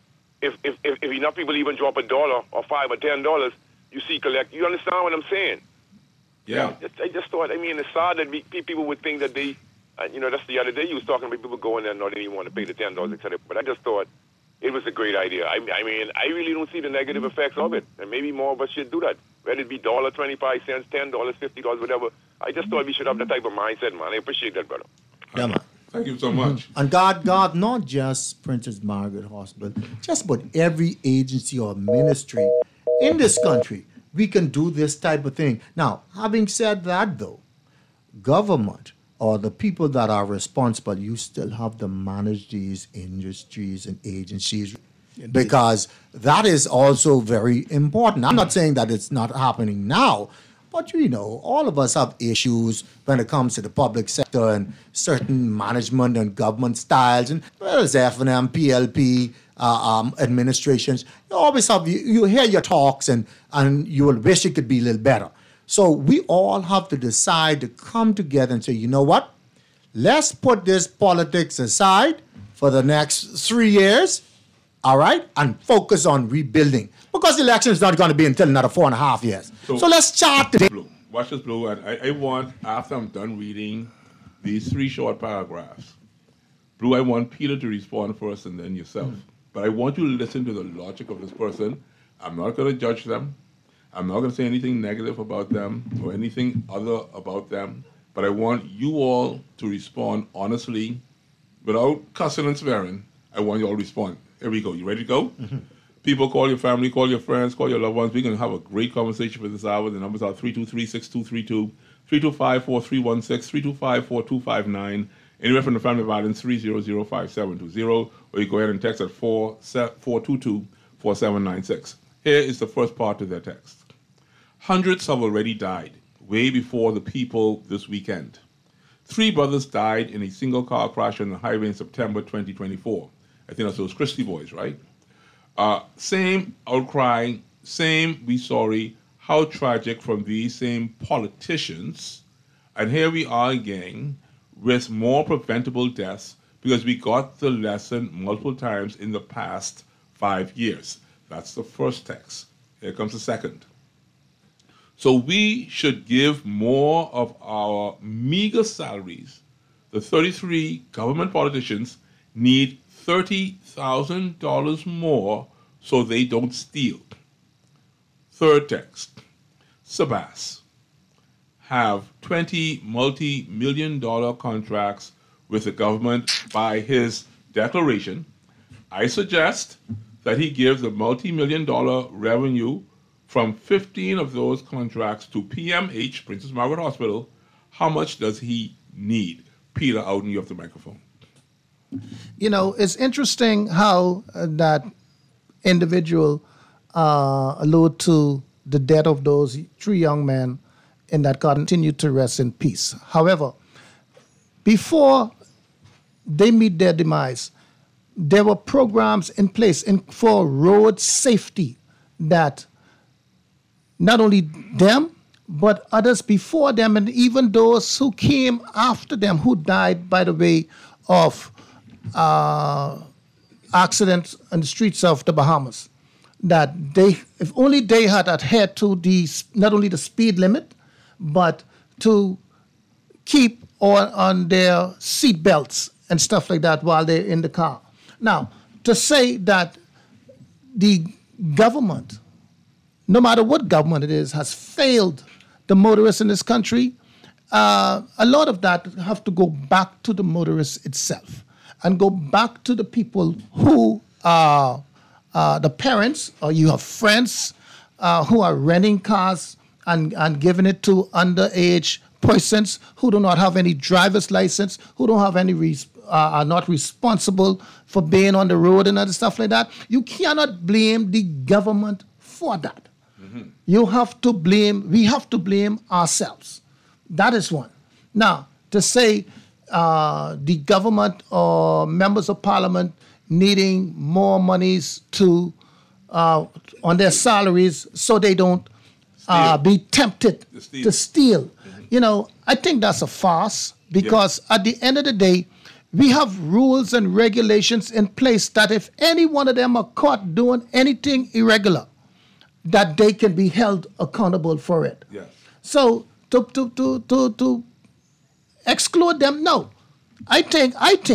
if enough people even drop $1 or $5 or $10, you see collect. You understand what I'm saying? Yeah. I just thought, I mean, it's sad that people would think that they, you know, that's the other day you was talking about people going there and not even want to pay the $10, etc. But I just thought it was a great idea. I mean, I really don't see the negative effects of it. And maybe more of us should do that. Whether it be $1.25, $10, $50, whatever. I just thought we should have that type of mindset, man. I appreciate that, brother. Yeah, man. Thank you so much. And God, not just Princess Margaret Hospital, just about every agency or ministry in this country, we can do this type of thing. Now, having said that, though, government or the people that are responsible, you still have to manage these industries and agencies. Indeed. Because that is also very important. I'm not saying that it's not happening now, but you know, all of us have issues when it comes to the public sector and certain management and government styles, and whether it's F&M, PLP, administrations. You always have, you hear your talks and you will wish it could be a little better. So we all have to decide to come together and say, you know what? Let's put this politics aside for the next 3 years, all right, and focus on rebuilding. Because the election is not going to be until another 4.5 years. So let's chart today. Watch this, Blue. I want, after I'm done reading these 3 short paragraphs, Blue, I want Peter to respond first and then yourself. But I want you to listen to the logic of this person. I'm not going to judge them. I'm not going to say anything negative about them or anything other about them, but I want you all to respond honestly, without cussing and swearing. I want you all to respond. Here we go. You ready to go? Mm-hmm. People, call your family, call your friends, call your loved ones. We're going to have a great conversation for this hour. The numbers are 323-6232, 325-4316, 325-4259. Anywhere from the family violence, 300-5720. Or you go ahead and text at 422-4796. Here is the first part of their text. Hundreds have already died, way before the people this weekend. 3 brothers died in a single car crash on the highway in September 2024. I think that's those Christie boys, right? Same outcry, same we sorry, how tragic from these same politicians. And here we are again with more preventable deaths because we got the lesson multiple times in the past 5 years. That's the first text. Here comes the second. So we should give more of our meager salaries. The 33 government politicians need $30,000 more so they don't steal. Third text. Sabas have 20 multi-million-dollar contracts with the government by his declaration. I suggest that he gives the multi-million-dollar revenue from 15 of those contracts to PMH, Princess Margaret Hospital. How much does he need? Peter, out and you have the microphone. You know, it's interesting how that individual alluded to the death of those 3 young men and that God continue to rest in peace. However, before they meet their demise, there were programs in place for road safety that not only them, but others before them, and even those who came after them, who died by the way of accidents on the streets of the Bahamas, that they, if only they had adhered to not only the speed limit, but to keep on their seat belts and stuff like that while they're in the car. Now, to say that the government, no matter what government it is, has failed the motorists in this country, a lot of that have to go back to the motorist itself and go back to the people who are the parents, or you have friends who are renting cars and giving it to underage persons who do not have any driver's license, who don't have any are not responsible for being on the road and other stuff like that. You cannot blame the government for that. Mm-hmm. We have to blame ourselves. That is one. Now, to say the government or members of parliament needing more monies to on their salaries so they don't be tempted to steal. Mm-hmm. You know, I think that's a farce because at the end of the day, we have rules and regulations in place that if any one of them are caught doing anything irregular, that they can be held accountable for it. Yes. So to exclude them, no. I think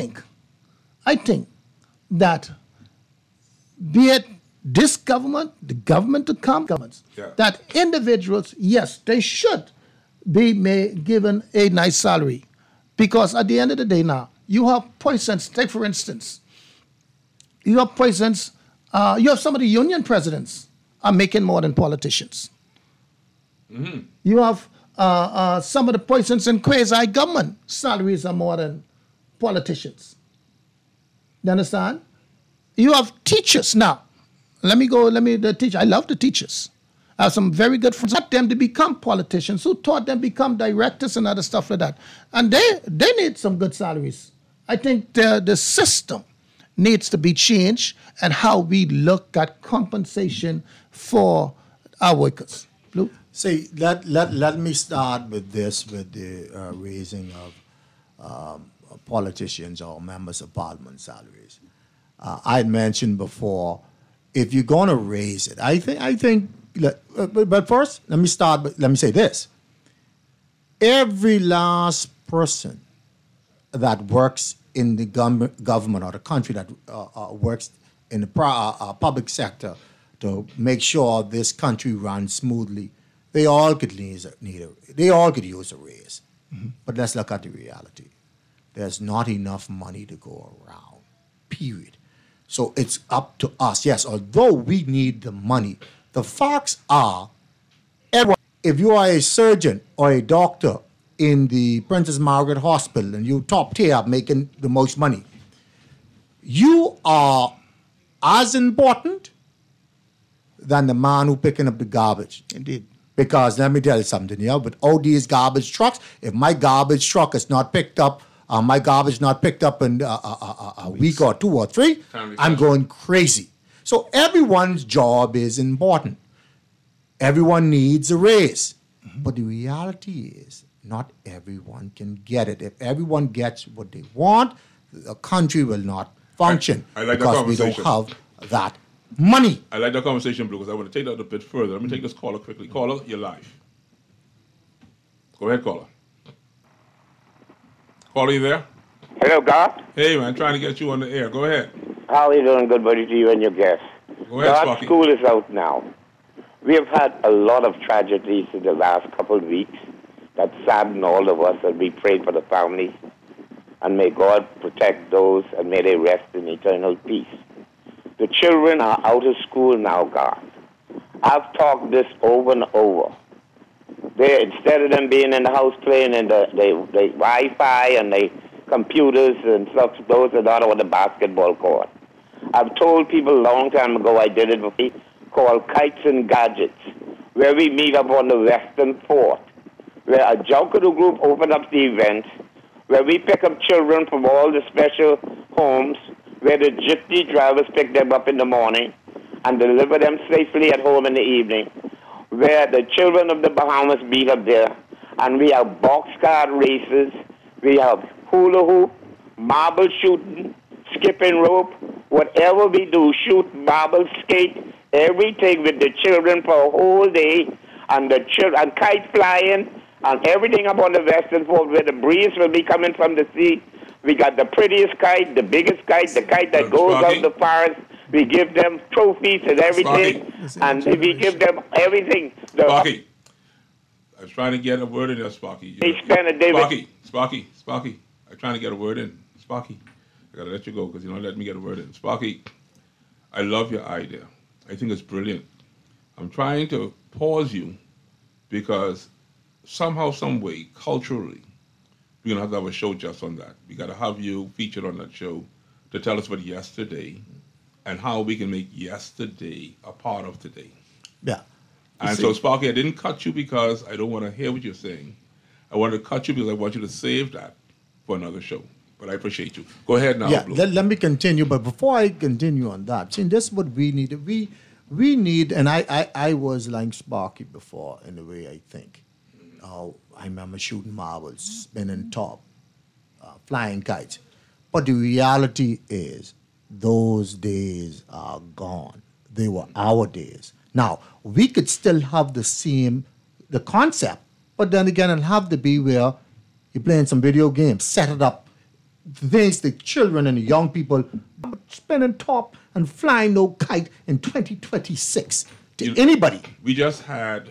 that be it this government, the government to come governments, that individuals, yes, they should be given a nice salary. Because at the end of the day now, you have persons, take for instance, you have persons, you have some of the union presidents are making more than politicians. Mm-hmm. You have some of the persons in quasi-government salaries are more than politicians. You understand? You have teachers now. The teacher. I love the teachers. I have some very good friends. Taught them to become politicians, who taught them to become directors and other stuff like that. And they need some good salaries. I think the system needs to be changed and how we look at compensation for our workers. Blue? See, let me start with this, with the raising of politicians or members of parliament salaries. I had mentioned before, if you're going to raise it, I think. But first, let me say this: every last person that works in the government or the country that works in the public sector to make sure this country runs smoothly, they all could use a raise. But let's look at the reality. There's not enough money to go around, period. So it's up to us. Yes, although we need the money, the facts are, if you are a surgeon or a doctor in the Princess Margaret Hospital and you top tier making the most money, you are as important than the man who picking up the garbage. Indeed. Because let me tell you something, with all these garbage trucks, if my garbage truck is not picked up, my garbage not picked up in a week or 2 or 3, I'm going crazy. So everyone's job is important. Everyone needs a raise. But the reality is not everyone can get it. If everyone gets what they want, the country will not function. I like that because we don't conversation. have that money. I like that conversation, Blue, because I want to take that a bit further. Let me take this caller quickly. Caller, you're live. Go ahead, caller. Caller, you there? Hello, God. Hey, man, trying to get you on the air. Go ahead. How are you doing? Good buddy to you and your guests. Go ahead, God, Sparky. school is out now. We have had a lot of tragedies in the last couple of weeks that sadden all of us, and we pray for the families. And may God protect those, and may they rest in eternal peace. The children are out of school now, God. I've talked this over and over. Instead of them being in the house playing in the Wi-Fi and the computers and stuff, those are not on the basketball court. I've told people a long time ago, I did it before, called Kites and Gadgets, where we meet up on the Western Fort, where a Jonkado group opened up the event, where we pick up children from all the special homes, where the gypsy drivers pick them up in the morning and deliver them safely at home in the evening, where the children of the Bahamas meet up there, and we have boxcar races, we have hula hoop, marble shooting, skipping rope, whatever we do, shoot, marble, skate, everything with the children for a whole day, and and kite flying, and everything up on the Western Fort where the breeze will be coming from the sea. We got the prettiest kite, the biggest kite, the kite that goes out the forest. We give them trophies and everything, and we give them everything. Sparky, I was trying to get a word in there, Sparky. They spend a day Sparky. I'm trying to get a word in. Sparky, I got to let you go because you don't let me get a word in. Sparky, I love your idea. I think it's brilliant. I'm trying to pause you because somehow, some way, culturally, we're going to have a show just on that. We got to have you featured on that show to tell us about yesterday and how we can make yesterday a part of today. Yeah. And so, Sparky, I didn't cut you because I don't want to hear what you're saying. I wanted to cut you because I want you to save that for another show. But I appreciate you. Go ahead now, Yeah, Blue. let me continue. But before I continue on that, see, this is what we need. We need, and I was like Sparky before in the way I think. I remember shooting marbles, spinning top, flying kites. But the reality is, those days are gone. They were our days. Now, we could still have the concept, but then again, it'll have to be where you're playing some video games, set it up. Things the children and the young people spinning top and flying no kite in 2026 to anybody. We just had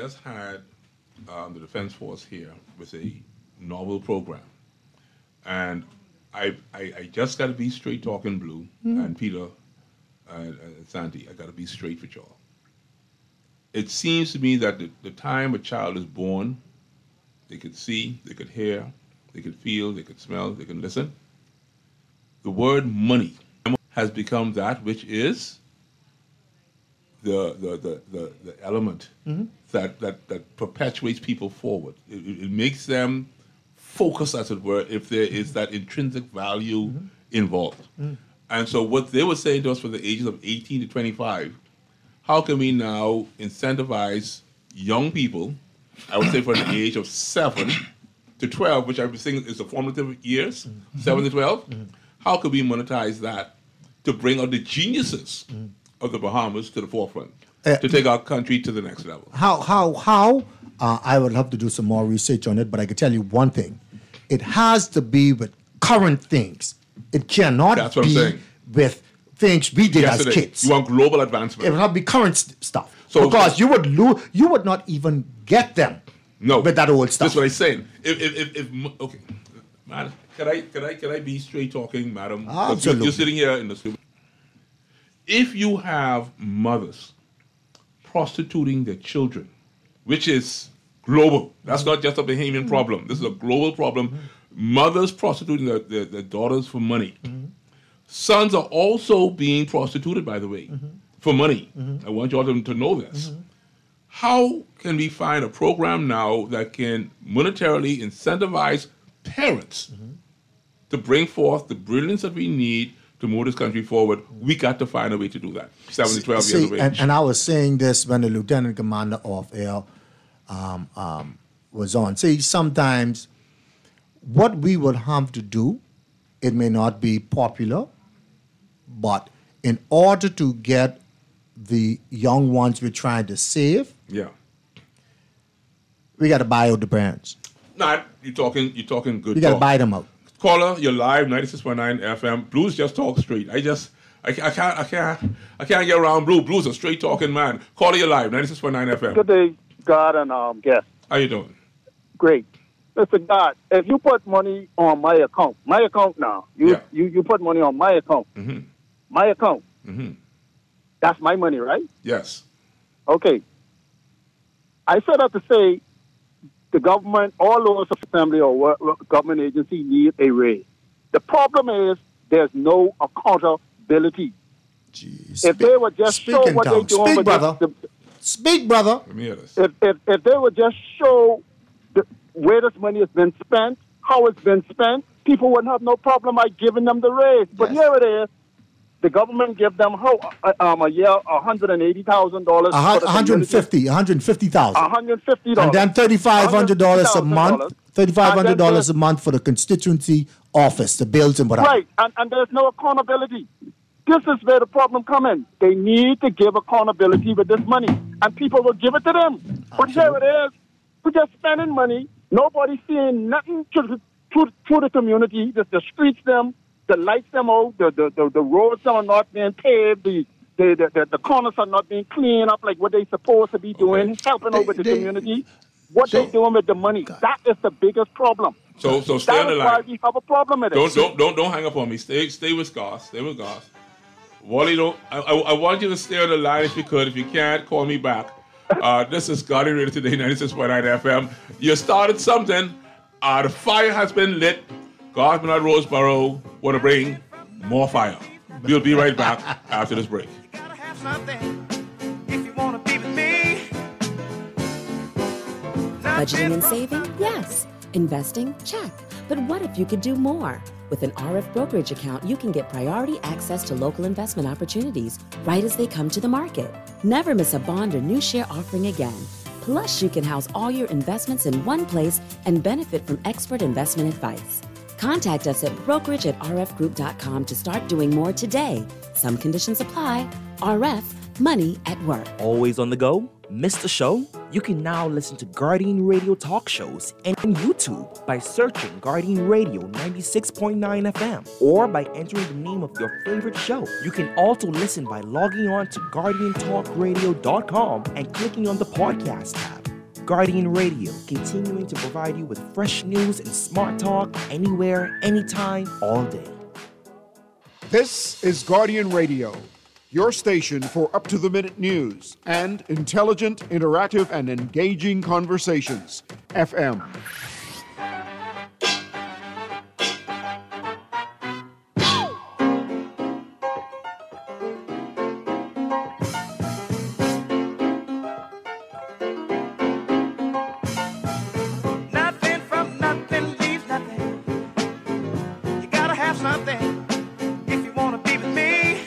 the Defense Force here with a novel program, and I just got to be straight talking, Blue and Peter and Santi. I got to be straight with y'all. It seems to me that the time a child is born, they could see, they could hear, they could feel, they could smell, they can listen. The word money has become that which is the element that perpetuates people forward. It makes them focus, as it were, if there is that intrinsic value involved. And so what they were saying to us for the ages of 18 to 25, how can we now incentivize young people, I would say from the age of 7 to 12, which I was saying is the formative years, 7 to 12, how could we monetize that to bring out the geniuses of the Bahamas to the forefront, to take our country to the next level? How? I would have to do some more research on it, but I can tell you one thing. It has to be with current things. It cannot be with things we did as Yesterday. kids. You want global advancement. It would have to be current stuff. So- because you would not even get them with that old stuff. That's what I'm saying. If okay, man, can I be straight talking, madam? 'Cause Absolutely. You're sitting here in the studio. If you have mothers prostituting their children, which is global, that's not just a Bahamian problem. This is a global problem. Mothers prostituting their daughters for money. Sons are also being prostituted, by the way, for money. I want you all to know this. How can we find a program now that can monetarily incentivize parents to bring forth the brilliance that we need to move this country forward? We got to find a way to do that. 7 to 12 years of age. And I was saying this when the lieutenant commander of air was on. See, sometimes what we would have to do, it may not be popular, but in order to get the young ones we're trying to save, we got to buy out the parents. Nah, you're talking good We got to talk. buy them out. Caller, you're live, 96.9 FM. Blues just talk straight. I can't get around Blue. Blues a straight talking man. Caller, you're live, 96.9 FM. Good day, God and guest. How you doing? Great. Mr. God, if you put money on my account now, you put money on my account, my account, that's my money, right? Yes. Okay. I said that to say the government, all over the assembly or government agency need a raise. The problem is there's no accountability. Jeez. If they would just show what they're doing Speak, with brother. Speak, brother. Let me hear this. If they would just show where this money has been spent, how it's been spent, people wouldn't have no problem by giving them the raise. But here it is. The government give them a year $180,000. $150,000. $150,000. And then $3,500 a month. $3,500 a month for the constituency office, the bills and whatever. Right, and there's no accountability. This is where the problem comes in. They need to give accountability with this money, and people will give it to them. But here it is. We're just spending money. Nobody's seeing nothing to the community. The streets, the lights them out, the roads are not being paved, the corners are not being cleaned up like what they're supposed to be doing, helping over the community. What they're doing with the money, that is the biggest problem. So stay on the That is why line. we have a problem with it. Don't hang up on me. Stay with Goss. Stay with Goss. Wally, I want you to stay on the line if you could. If you can't, call me back. This is Guardian Radio Today, 96.9 FM. You started something. The fire has been lit. Goss Bernard Roseboro want to bring more fire. We'll be right back after this break. Budgeting and saving? Yes. Investing? Check. But what if you could do more? With an RF brokerage account, you can get priority access to local investment opportunities right as they come to the market. Never miss a bond or new share offering again. Plus, you can house all your investments in one place and benefit from expert investment advice. Contact us at brokerage@rfgroup.com to start doing more today. Some conditions apply. RF, money at work. Always on the go? Missed the show? You can now listen to Guardian Radio talk shows on YouTube by searching Guardian Radio 96.9 FM or by entering the name of your favorite show. You can also listen by logging on to GuardianTalkRadio.com and clicking on the podcast tab. Guardian Radio, continuing to provide you with fresh news and smart talk anywhere, anytime, all day. This is Guardian Radio, your station for up-to-the-minute news and intelligent, interactive, and engaging conversations. FM. Nothing from nothing leaves nothing. You gotta have something if you wanna be with me.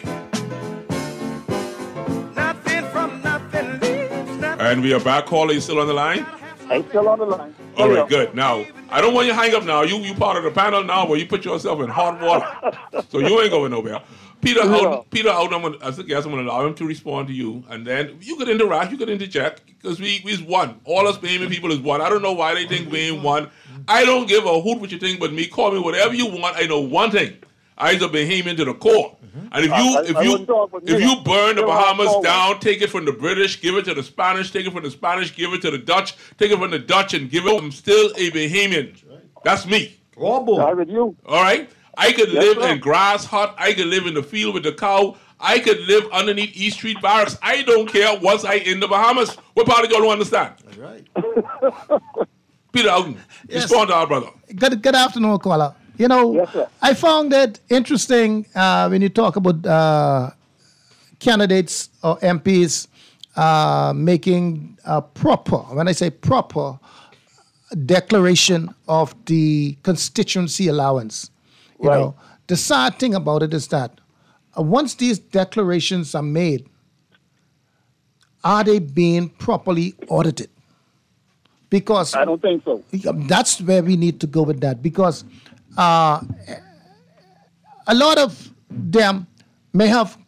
Nothing from nothing leaves nothing. And we are back. Caller, you still on the line? I'm still on the line. All right, good. Now, I don't want you to hang up now. You part of the panel now where you put yourself in hot water. So you ain't going nowhere. Peter out, as a guest, I'm going to allow him to respond to you. And then you could interact, you could interject, because we's one. All us Bahamian people is one. I don't know why they think we ain't one. I don't give a hoot what you think but me. Call me whatever you want. I know one thing. I's a Bahamian to the core. And if you burn the Bahamas down, take it from the British, give it to the Spanish, take it from the Spanish, give it to the Dutch, take it from the Dutch, and give it. I'm still a Bahamian. That's me. I'm with you. All right. I could live in grass hut. I could live in the field with the cow. I could live underneath East Street Barracks. I don't care. Was I in the Bahamas? What part of y'all don't understand? That's right. Peter Alton, respond to our brother. Good afternoon, caller. You know, I found it interesting when you talk about candidates or MPs making a proper, when I say proper, declaration of the constituency allowance. You know, the sad thing about it is that once these declarations are made, are they being properly audited? Because I don't think so. That's where we need to go with that, because a lot of them may have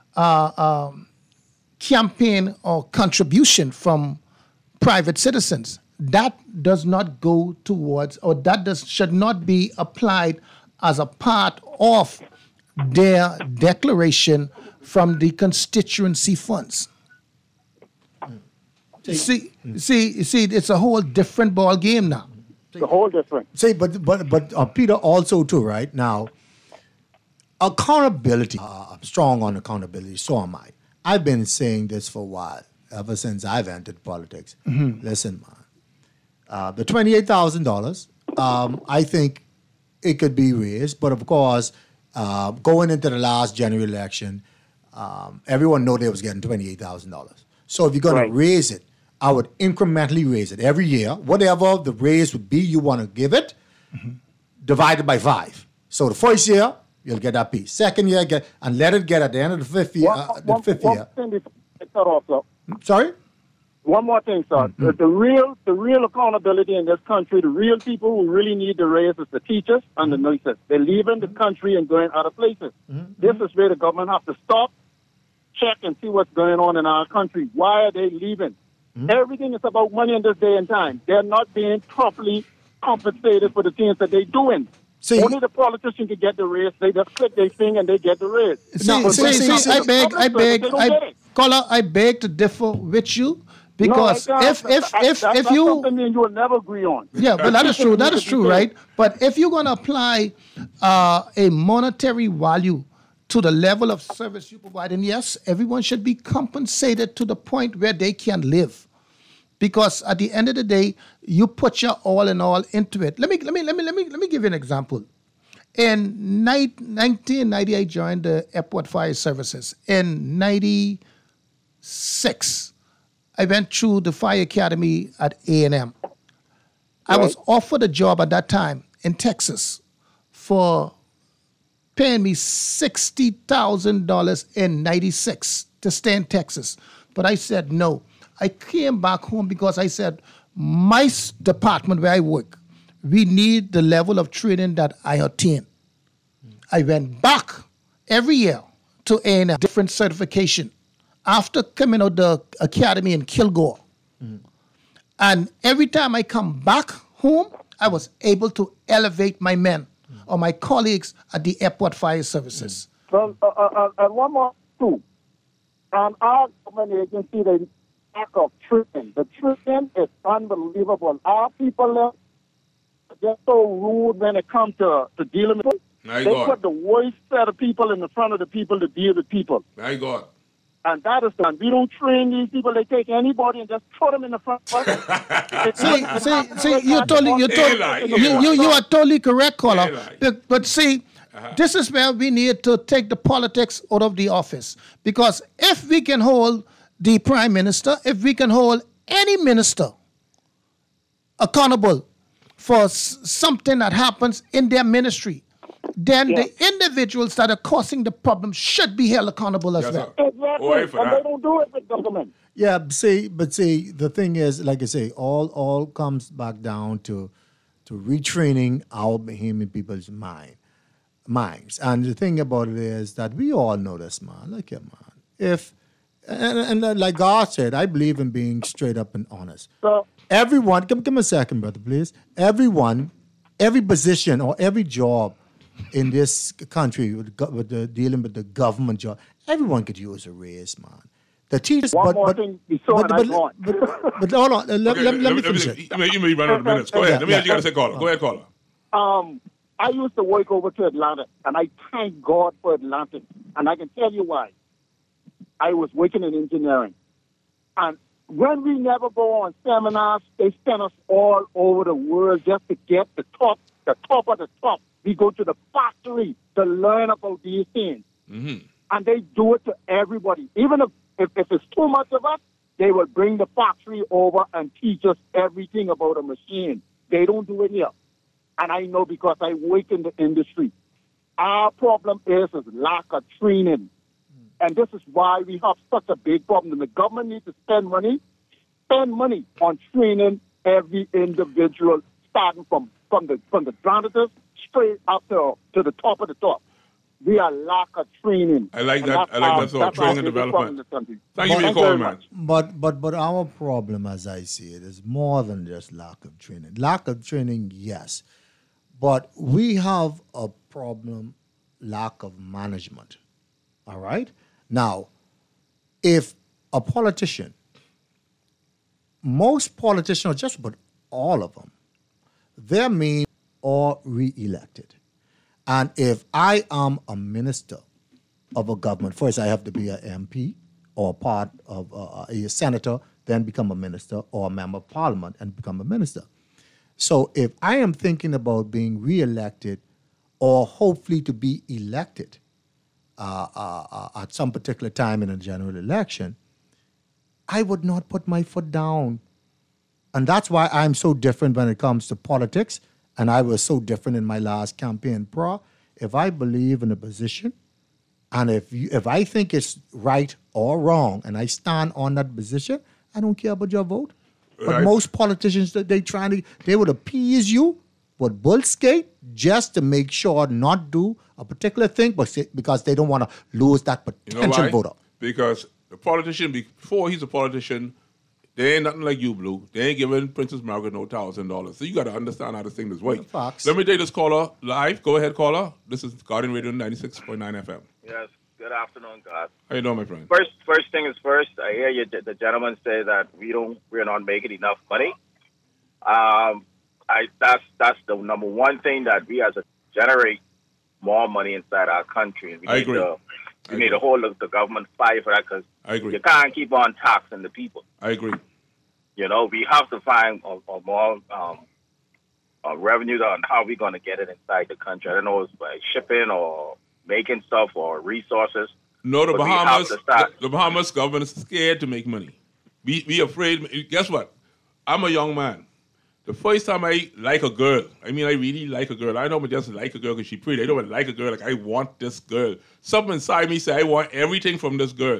campaign or contribution from private citizens. That does not go towards, or that should not be applied as a part of their declaration from the constituency funds. See, it's a whole different ball game now. It's a whole different. See, but Peter, also too, right now, accountability. I'm strong on accountability. So am I. I've been saying this for a while, ever since I've entered politics. Listen, man, the $28,000. I think it could be raised, but of course, going into the last general election, everyone knew they was getting $28,000. So if you're going to raise it, I would incrementally raise it every year. Whatever the raise would be you want to give it, divided by 5. So the first year, you'll get that piece. Second year, and let it get at the end of the fifth year. Sorry? One more thing, sir. The real accountability in this country, the real people who really need the raise is the teachers and the nurses. They're leaving the country and going other places. This is where the government has to stop, check, and see what's going on in our country. Why are they leaving? Everything is about money in this day and time. They're not being properly compensated for the things that they're doing. Only the politicians can get the raise. They just click their thing and they get the raise. I beg to differ with you, because if you something you will never agree on. Yeah, but that is true. That is true, right? But if you're going to apply a monetary value to the level of service you provide, and yes, everyone should be compensated to the point where they can live, because at the end of the day, you put your all in all into it. Let me give you an example. In 1990, I joined the Airport Fire Services. In 96, I went through the fire academy at A&M. I was offered a job at that time in Texas for paying me $60,000 in 96 to stay in Texas. But I said no. I came back home because I said, my department where I work, we need the level of training that I attained. I went back every year to a different certification after coming out the academy in Kilgore. And every time I come back home, I was able to elevate my men or my colleagues at the Airport Fire Services. So, and one more, too. Our government agency, the lack of training. The training is unbelievable. Our people are just so rude when it comes to dealing with people. They put the worst set of people in the front of the people to deal with people. My God. And that is done. We don't train these people. They take anybody and just throw them in the front. See, you are totally correct, caller. But see, this is where we need to take the politics out of the office. Because if we can hold the prime minister, if we can hold any minister accountable for something that happens in their ministry, then the individuals that are causing the problem should be held accountable as well. Exactly. And they don't do it with government. Yeah, but the thing is, like I say, all comes back down to retraining our Bahamian people's minds. And the thing about it is that we all know this, man. Look here, man. And like God said, I believe in being straight up and honest. So everyone, give me a second, brother, please. Everyone, every position or every job in this country dealing with the government job, everyone could use a raise, man. The teachers, One more thing before I go on. But hold on, let me finish it. You may run out of minutes. Go ahead. Let me hear what you got to say, caller. Go ahead, caller. I used to work over to Atlanta, and I thank God for Atlanta, and I can tell you why. I was working in engineering, and when we never go on seminars, they send us all over the world just to get the top of the top. We go to the factory to learn about these things, and they do it to everybody. Even if it's too much of us, they will bring the factory over and teach us everything about a machine. They don't do it here. And I know because I work in the industry. Our problem is lack of training. And this is why we have such a big problem. The government needs to spend money on training every individual, starting from the janitors straight up to the top of the top. We are lack of training. I like that. I like that thought. Training and development. Thank you for your call, man. But our problem, as I see it, is more than just lack of training. Lack of training, yes. But we have a problem, lack of management. All right? Now, if a politician, most politicians, just about all of them, they're mean or re-elected. And if I am a minister of a government, first I have to be an MP or part of a senator, then become a minister, or a member of parliament and become a minister. So if I am thinking about being re-elected or hopefully to be elected at some particular time in a general election, I would not put my foot down. And that's why I'm so different when it comes to politics, and I was so different in my last campaign. If I believe in a position, and if I think it's right or wrong, and I stand on that position, I don't care about your vote. But most politicians, they would appease you with bullskate just to make sure not do a particular thing, but because they don't want to lose that potential voter. Because the politician, before he's a politician, they ain't nothing like you, Blue. They ain't giving Princess Margaret no $1,000. So you got to understand how this thing is working. Let me take this caller live. Go ahead, caller. This is Guardian Radio 96.9 FM. Yes. Good afternoon, God. How you doing, my friend? First thing is first. I hear you. The gentleman say that we're not making enough money. That's the number one thing that we as a generate more money inside our country. I agree. We need to hold the government fire for that because you can't keep on taxing the people. I agree. You know, we have to find a more revenue on how we're going to get it inside the country. I don't know if it's by shipping or making stuff or resources. No, the Bahamas government is scared to make money. We afraid. Guess what? I'm a young man. The first time I like a girl, I really like a girl. I don't just like a girl because she's pretty. I don't like a girl like I want this girl. Something inside me say I want everything from this girl.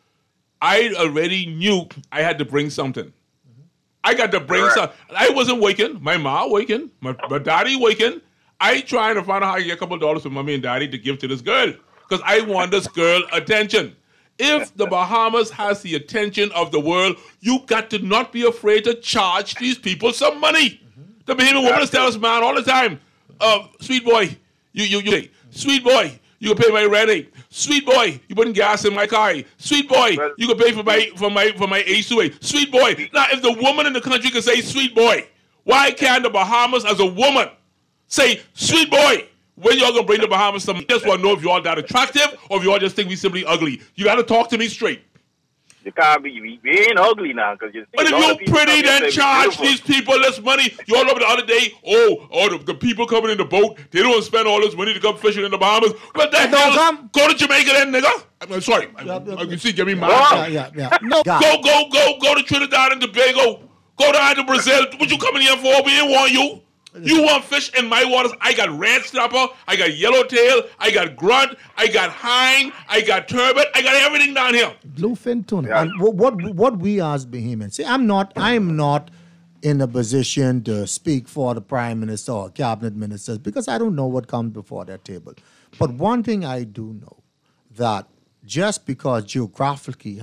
I already knew I had to bring something. I got to bring something. I wasn't working. My mom working. My daddy working. I trying to find out how to get a couple of dollars from mommy and daddy to give to this girl because I want this girl attention. If the Bahamas has the attention of the world, you got to not be afraid to charge these people some money. The Bahamian woman tells us, man, all the time, sweet boy, you sweet boy, you can pay my rent. Sweet boy, you putting gas in my car. Sweet boy, you can pay for my HOA. Sweet boy. Now, if the woman in the country can say sweet boy, why can't the Bahamas as a woman say sweet boy? When y'all gonna bring the Bahamas some? I just want to know if you all that attractive or if you all just think we simply ugly. You got to talk to me straight. You can't be. We ain't ugly now because you. But if you're pretty, then charge these people this money. You all over the other day. The people coming in the boat, they don't spend all this money to come fishing in the Bahamas. What the hell? Go to Jamaica then, nigga. I'm sorry. You see, get me mad. Yeah. No. Go to Trinidad and Tobago. Go down to Brazil. What you coming here for? We ain't want you. You want fish in my waters? I got red snapper, I got yellowtail, I got grunt, I got hind, I got turbot, I got everything down here. Bluefin tuna. Yeah. And what we as Bahamians, see, I am not in a position to speak for the Prime Minister or cabinet ministers because I don't know what comes before their table. But one thing I do know, that just because geographically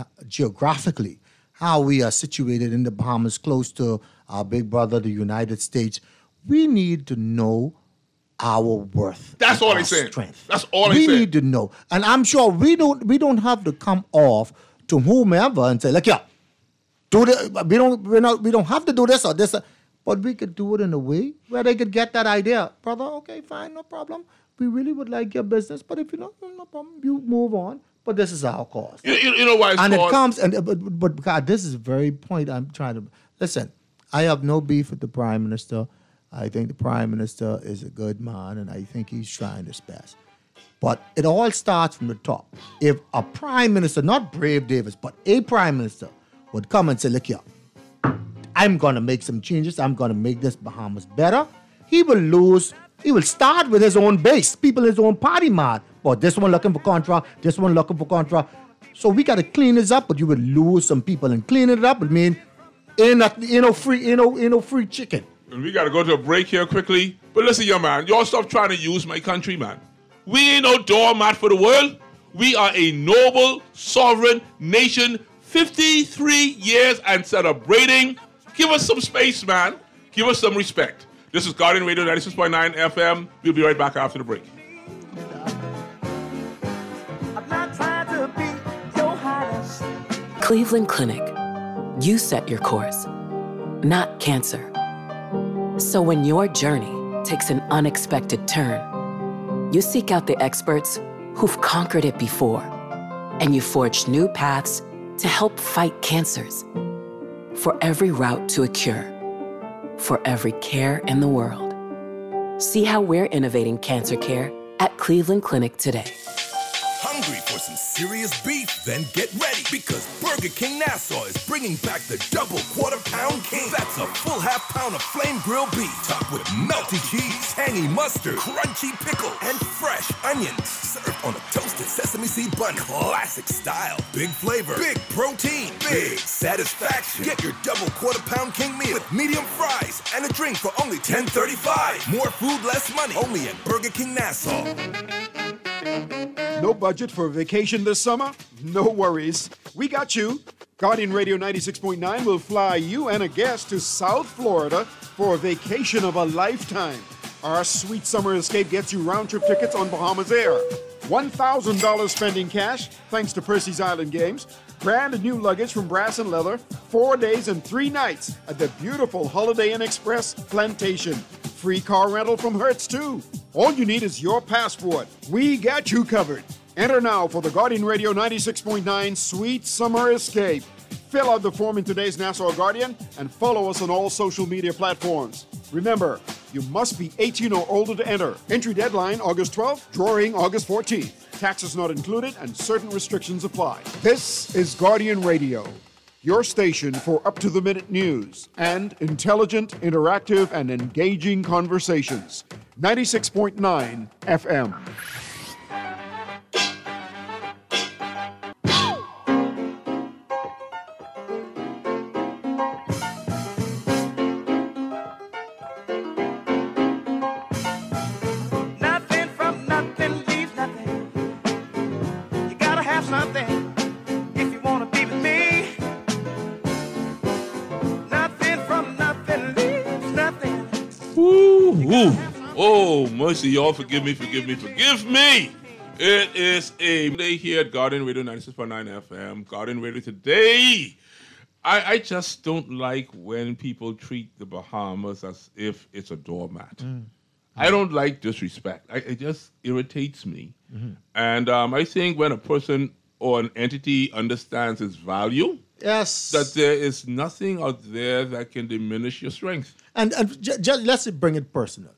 how we are situated in the Bahamas close to our big brother, the United States, we need to know our worth. That's and all our I'm saying. Strength. That's all I'm we saying. need to know, and I'm sure we don't have to come off to whomever and say, "Look, yeah, do the, we don't have to do this or this," but we could do it in a way where they could get that idea, brother. Okay, fine, no problem. We really would like your business, but if you don't, no problem, you move on. But this is our cause. You know why it's and called? it comes, and but God, this is the very point I'm trying to listen. I have no beef with the Prime Minister. I think the Prime Minister is a good man, and I think he's trying his best. But it all starts from the top. If a Prime Minister, not Brave Davis, but a Prime Minister would come and say, look here, I'm going to make some changes. I'm going to make this Bahamas better. He will lose. He will start with his own base, people in his own party mad. But this one looking for contra, this one looking for contra. So we got to clean this up, but you will lose some people. And cleaning it up would mean ain't no free chicken. And we got to go to a break here quickly. But listen, young man, y'all stop trying to use my country, man. We ain't no doormat for the world. We are a noble, sovereign nation, 53 years and celebrating. Give us some space, man. Give us some respect. This is Guardian Radio 96.9 FM. We'll be right back after the break. I'm not trying to be your highness. Cleveland Clinic. You set your course, not cancer. So when your journey takes an unexpected turn, you seek out the experts who've conquered it before, and you forge new paths to help fight cancers. For every route to a cure, for every care in the world. See how we're innovating cancer care at Cleveland Clinic today. Hungry for some serious beef? Then get ready, because Burger King Nassau is bringing back the double quarter-pound king. That's a full half-pound of flame grilled beef, topped with melty cheese, tangy mustard, crunchy pickle, and fresh onions. Served on a toasted sesame seed bun, classic style. Big flavor, big protein, big satisfaction. Get your double quarter-pound king meal with medium fries and a drink for only $10.35. More food, less money. Only at Burger King Nassau. No budget for a vacation this summer? No worries. We got you. Guardian Radio 96.9 will fly you and a guest to South Florida for a vacation of a lifetime. Our sweet summer escape gets you round-trip tickets on Bahamas Air. $1,000 spending cash, thanks to Percy's Island Games. Brand new luggage from Brass and Leather. 4 days and 3 nights at the beautiful Holiday Inn Express Plantation. Free car rental from Hertz, too. All you need is your passport. We got you covered. Enter now for the Guardian Radio 96.9 Sweet Summer Escape. Fill out the form in today's Nassau Guardian and follow us on all social media platforms. Remember, you must be 18 or older to enter. Entry deadline August 12th, drawing August 14th. Taxes not included and certain restrictions apply. This is Guardian Radio, your station for up-to-the-minute news and intelligent, interactive, and engaging conversations. 96.9 FM. Nothing from nothing leaves nothing. You gotta have something if you wanna be with me. Nothing from nothing leaves nothing. Ooh. Oh, mercy, y'all. Forgive me. It is a day here at Guardian Radio 96.9 FM. Guardian Radio today. I just don't like when people treat the Bahamas as if it's a doormat. I don't like disrespect. It just irritates me. And I think when a person or an entity understands its value, yes, that there is nothing out there that can diminish your strength. And just let's bring it personal.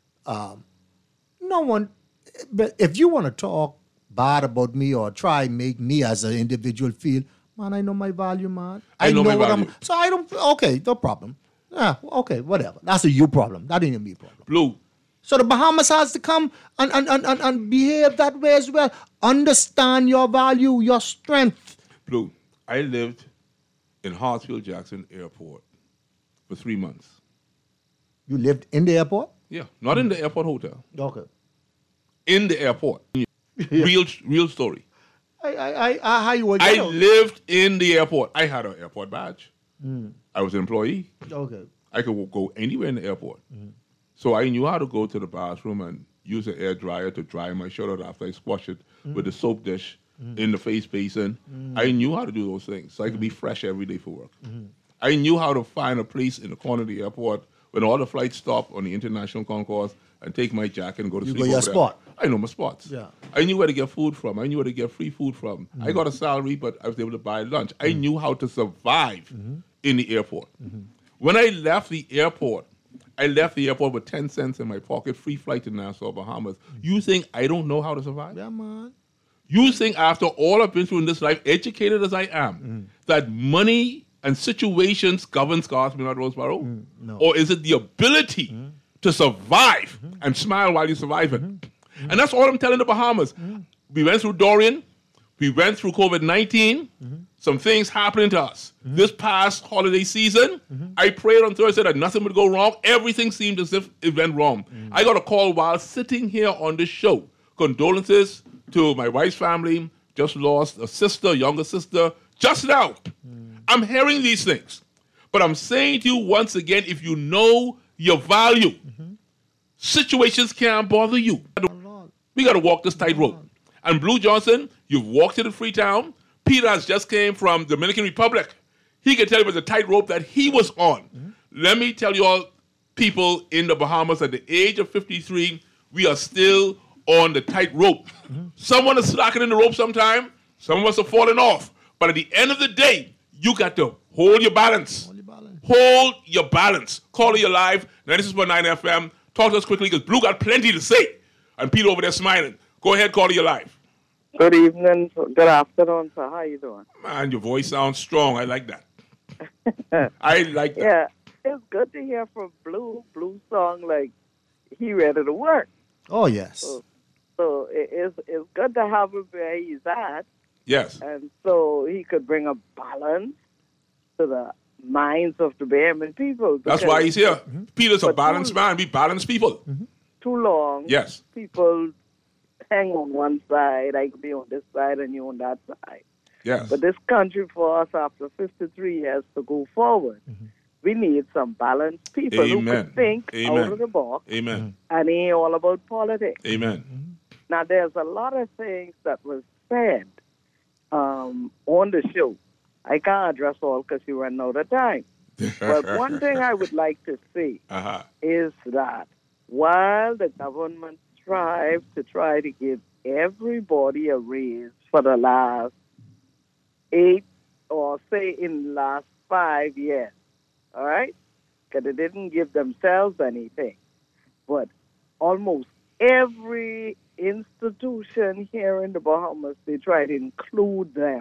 No one, but if you want to talk bad about me or try make me as an individual feel, man, I know my value, man. I know my what value. So I don't. Okay, no problem. Yeah, okay, whatever. That's a you problem. That ain't a me problem. Blue. So the Bahamas has to come and behave that way as well. Understand your value, your strength. Blue, I lived in Hartsfield-Jackson Airport for 3 months. You lived in the airport? Yeah, not in the airport hotel. Okay. In the airport. Real story. How you were? I lived in the airport. I had an airport badge. Mm. I was an employee. Okay. I could go anywhere in the airport. So I knew how to go to the bathroom and use an air dryer to dry my shirt out after I squash it with the soap dish in the face basin. I knew how to do those things so I could be fresh every day for work. I knew how to find a place in the corner of the airport when all the flights stop on the international concourse and take my jacket and go to You sleep go your over there. spot. I know my spots. Yeah. I knew where to get food from. I knew where to get free food from. I got a salary, but I was able to buy lunch. I knew how to survive in the airport. When I left the airport with 10 cents in my pocket, free flight to Nassau, Bahamas. You think I don't know how to survive? Yeah, man. You think after all I've been through in this life, educated as I am, that money and situations govern Scotsman at Roseboro? No. Or is it the ability to survive and smile while you're surviving? And that's all I'm telling the Bahamas. We went through Dorian. We went through COVID-19. Some things happening to us. This past holiday season, I prayed on Thursday that nothing would go wrong. Everything seemed as if it went wrong. I got a call while sitting here on this show. Condolences to my wife's family. Just lost a sister, younger sister, just now. I'm hearing these things. But I'm saying to you once again, if you know your value, situations can't bother you. We got to walk this tightrope. And Blue Johnson, you've walked it in Freetown. Peter has just came from Dominican Republic. He can tell you about the tightrope that he was on. Let me tell you all, people in the Bahamas, at the age of 53, we are still on the tightrope. Someone is slacking in the rope sometime. Some of us are falling off. But at the end of the day, you got to hold your balance. Hold your balance. Call you live, 96.9 FM. Talk to us quickly because Blue got plenty to say. And Peter over there smiling. Go ahead, call you live. Good evening, good afternoon, sir. How you doing? Man, your voice sounds strong. I like that. I like that. Yeah, it's good to hear from Blue song like he ready to work. Oh, yes. So it's good to have him where he's at. Yes. And so he could bring a balance to the minds of the Bahamian people. That's why he's here. Peter's a balanced man. We balance people. Too long. Yes. People hang on one side. I could be on this side and you on that side. Yes. But this country for us after 53 years to go forward, we need some balanced people who can think out of the box. Amen. And ain't all about politics. Amen. Now, there's a lot of things that was said on the show. I can't address all because you run out of time. But one thing I would like to say is that while the government strives to try to give everybody a raise for the last 8 or say in the last 5 years, all right? Because they didn't give themselves anything. But almost every institution here in the Bahamas, they try to include them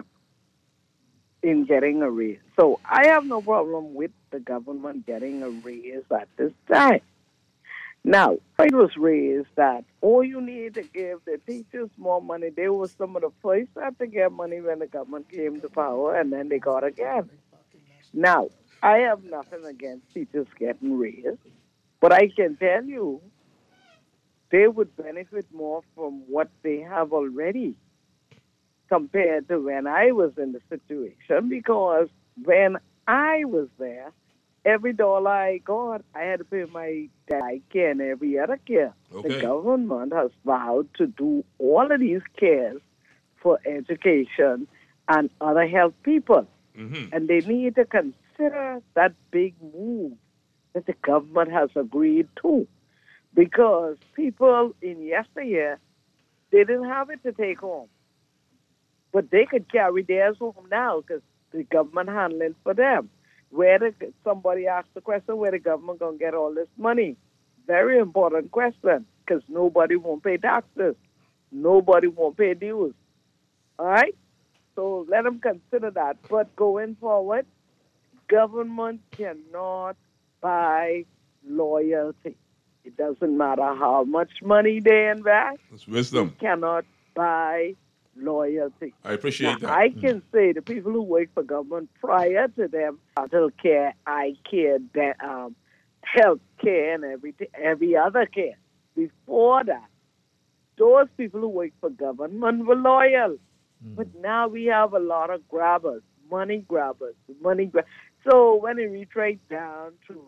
in getting a raise. So I have no problem with the government getting a raise at this time. Now, it was raised that all you need to give the teachers more money. They were some of the first to get money when the government came to power, and then they got again. Now, I have nothing against teachers getting raised, but I can tell you they would benefit more from what they have already compared to when I was in the situation, because when I was there, every dollar I got, I had to pay my dad care and every other care. Okay. The government has vowed to do all of these cares for education and other health people. And they need to consider that big move that the government has agreed to. Because people in yesteryear, they didn't have it to take home. But they could carry theirs home now because the government handling for them. Somebody asked the question, where the government going to get all this money? Very important question, because nobody won't pay taxes. Nobody won't pay dues. All right? So let them consider that. But going forward, government cannot buy loyalty. It doesn't matter how much money they invest. That's wisdom. They cannot buy loyalty. I appreciate that. I can say the people who work for government prior to them, dental care, eye care, health care, and every other care. Before that, those people who work for government were loyal. But now we have a lot of grabbers, money grabbers. So when it retreats down to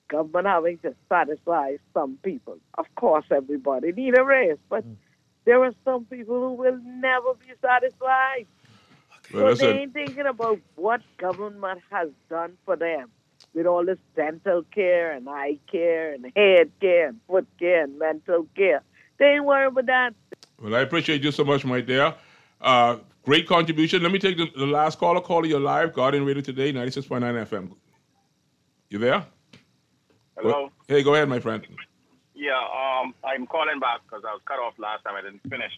government having to satisfy some people. Of course, everybody need a raise, but there are some people who will never be satisfied. Well, So they ain't thinking about what government has done for them with all this dental care and eye care and head care and foot care and mental care. They ain't worried about that. Well, I appreciate you so much, my dear. Great contribution. Let me take the last caller. Caller, you're live. Guardian Radio Today, 96.9 FM. You there? Hello? Hey, go ahead, my friend. Yeah, I'm calling back because I was cut off last time. I didn't finish.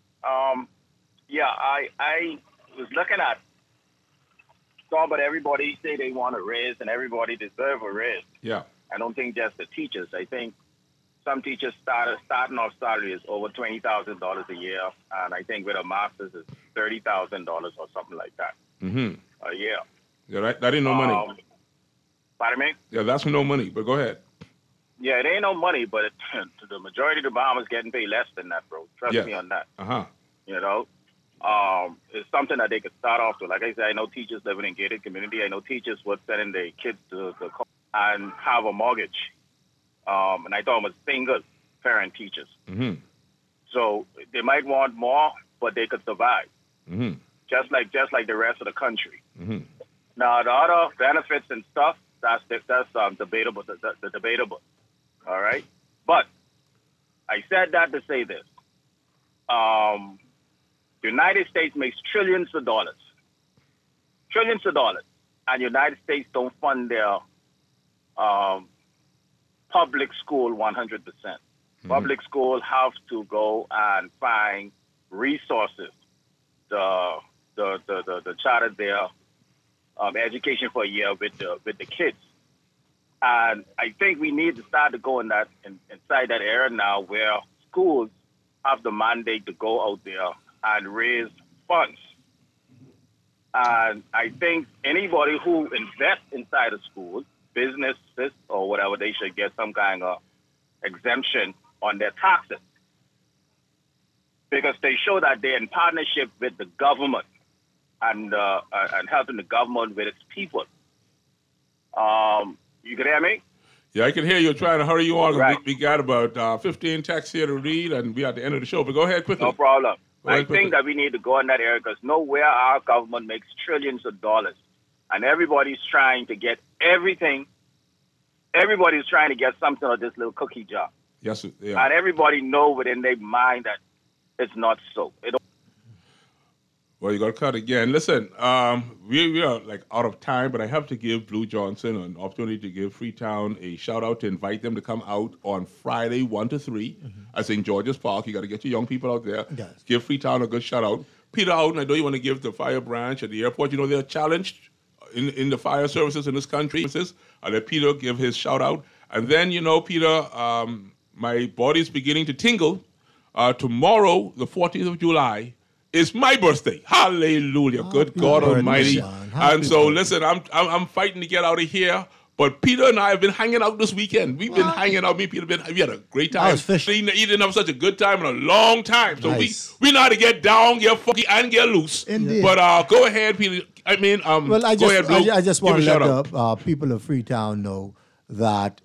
I was looking at but everybody say they want a raise and everybody deserve a raise. Yeah. I don't think just the teachers. I think some teachers starting off salary is over $20,000 a year, and I think with a master's is $30,000 or something like that a year. Yeah, that ain't no money. Pardon me? Yeah, that's no money, but go ahead. Yeah, it ain't no money, but the majority of the Bahamas getting paid less than that, bro. Trust me on that. You know? It's something that they could start off with. Like I said, I know teachers living in gated community. I know teachers would sending their kids to the college and have a mortgage. And I thought it was single parent teachers. So they might want more, but they could survive. Just like the rest of the country. Now the other benefits and stuff, that's debatable. The debatable. All right? But I said that to say this. The United States makes trillions of dollars, and the United States don't fund their public school 100%. Public school have to go and find resources to charter their education for a year with the kids, and I think we need to start to go inside that era now where schools have the mandate to go out there and raise funds. And I think anybody who invests inside a school, businesses or whatever, they should get some kind of exemption on their taxes, because they show that they're in partnership with the government and helping the government with its people. You can hear me? Yeah, I can hear you. Trying to hurry you on. Right. We got about 15 texts here to read, and we're at the end of the show. But go ahead quickly. No problem. I think that we need to go in that area because nowhere our government makes trillions of dollars. And everybody's trying to get everything. Everybody's trying to get something of this little cookie jar. Yes, yeah. And everybody know within their mind that it's not so. Well, you got to cut again. Listen, we are like out of time, but I have to give Blue Johnson an opportunity to give Freetown a shout out to invite them to come out on Friday 1 to 3 at St. George's Park. You got to get your young people out there. Yes. Give Freetown a good shout out. Peter Houghton, I know you want to give the fire branch at the airport. You know they're challenged in the fire services in this country. I'll let Peter give his shout out. And then, you know, Peter, my body's beginning to tingle. Tomorrow, the 14th of July, it's my birthday. Hallelujah. Good God Almighty. And so, listen, I'm fighting to get out of here. But Peter and I have been hanging out this weekend. We've been hanging out. Me and Peter, we had a great time. He didn't have such a good time in a long time. So we know how to get down, get funky, and get loose. Indeed. But go ahead, Peter. I mean, well, I go ahead, Blue. I just want to Give a let shout out. the people of Freetown know that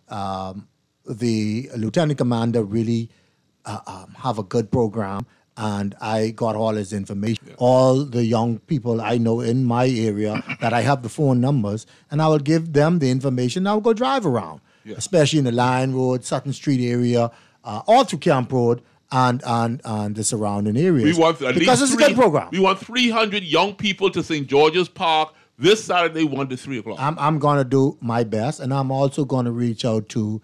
the Lieutenant Commander really have a good program. And I got all his information, all the young people I know in my area that I have the phone numbers, and I will give them the information. I will go drive around, especially in the Lion Road, Sutton Street area, all through Camp Road and the surrounding areas. We want because it's a good program. We want 300 young people to St. George's Park this Saturday, 1 to 3 o'clock. I'm going to do my best, and I'm also going to reach out to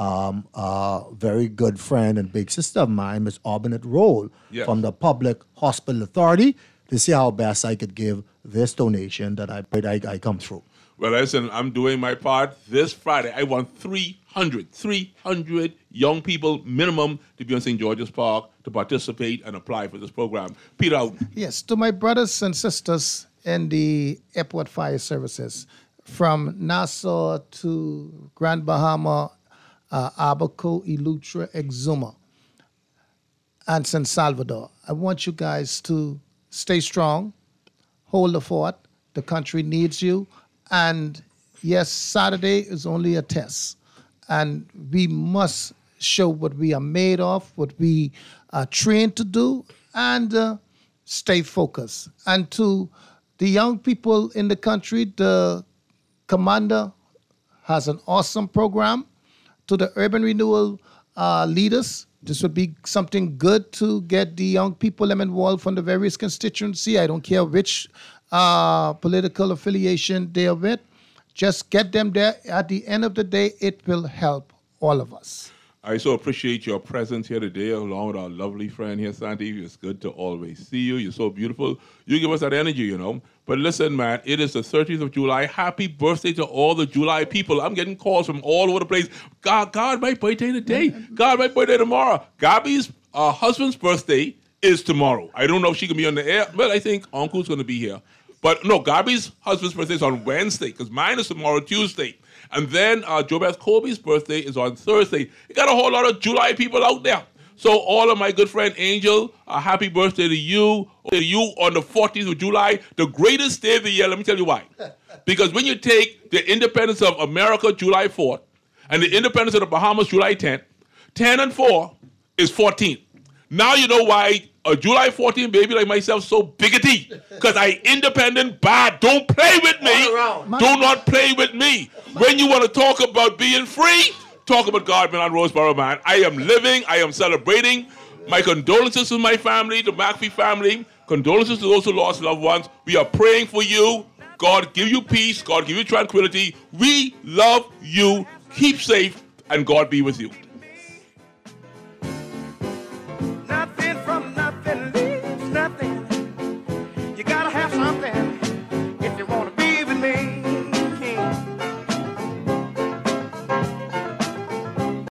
a very good friend and big sister of mine, Miss Auburnet Roll, from the Public Hospital Authority, to see how best I could give this donation that I come through. Well, listen, I'm doing my part. This Friday, I want 300 young people minimum to be on St. George's Park to participate and apply for this program. Peter out. Yes, to my brothers and sisters in the Airport Fire Services, from Nassau to Grand Bahama, Abaco, Eleuthera, Exuma, and San Salvador. I want you guys to stay strong, hold the fort. The country needs you. And yes, Saturday is only a test. and we must show what we are made of, what we are trained to do, and stay focused. And to the young people in the country, the commander has an awesome program. To the urban renewal leaders, this would be something good to get the young people involved from the various constituency. I don't care which political affiliation they are with. Just get them there. At the end of the day, it will help all of us. I so appreciate your presence here today, along with our lovely friend here, Santi. It's good to always see you. You're so beautiful. You give us that energy, you know. But listen, man, it is the 30th of July. Happy birthday to all the July people. I'm getting calls from all over the place. God, my birthday today. God, my birthday tomorrow. Gabby's husband's birthday is tomorrow. I don't know if she can be on the air, but I think Uncle's going to be here. But no, Gabby's husband's birthday is on Wednesday, because mine is tomorrow, Tuesday. And then Jobeth Colby's birthday is on Thursday. You got a whole lot of July people out there. So all of my good friend Angel, a happy birthday to you on the 14th of July, the greatest day of the year. Let me tell you why. Because when you take the independence of America, July 4th, and the independence of the Bahamas, July 10th, 10 and 4 is 14. Now you know why a July 14 baby like myself so biggity. Because I independent bad. Don't play with me. Do not play with me. When you want to talk about being free, talk about Godman and Roseboro, man. I am living. I am celebrating. My condolences to my family, the McPhee family. Condolences to those who lost loved ones. We are praying for you. God give you peace. God give you tranquility. We love you. Keep safe, and God be with you.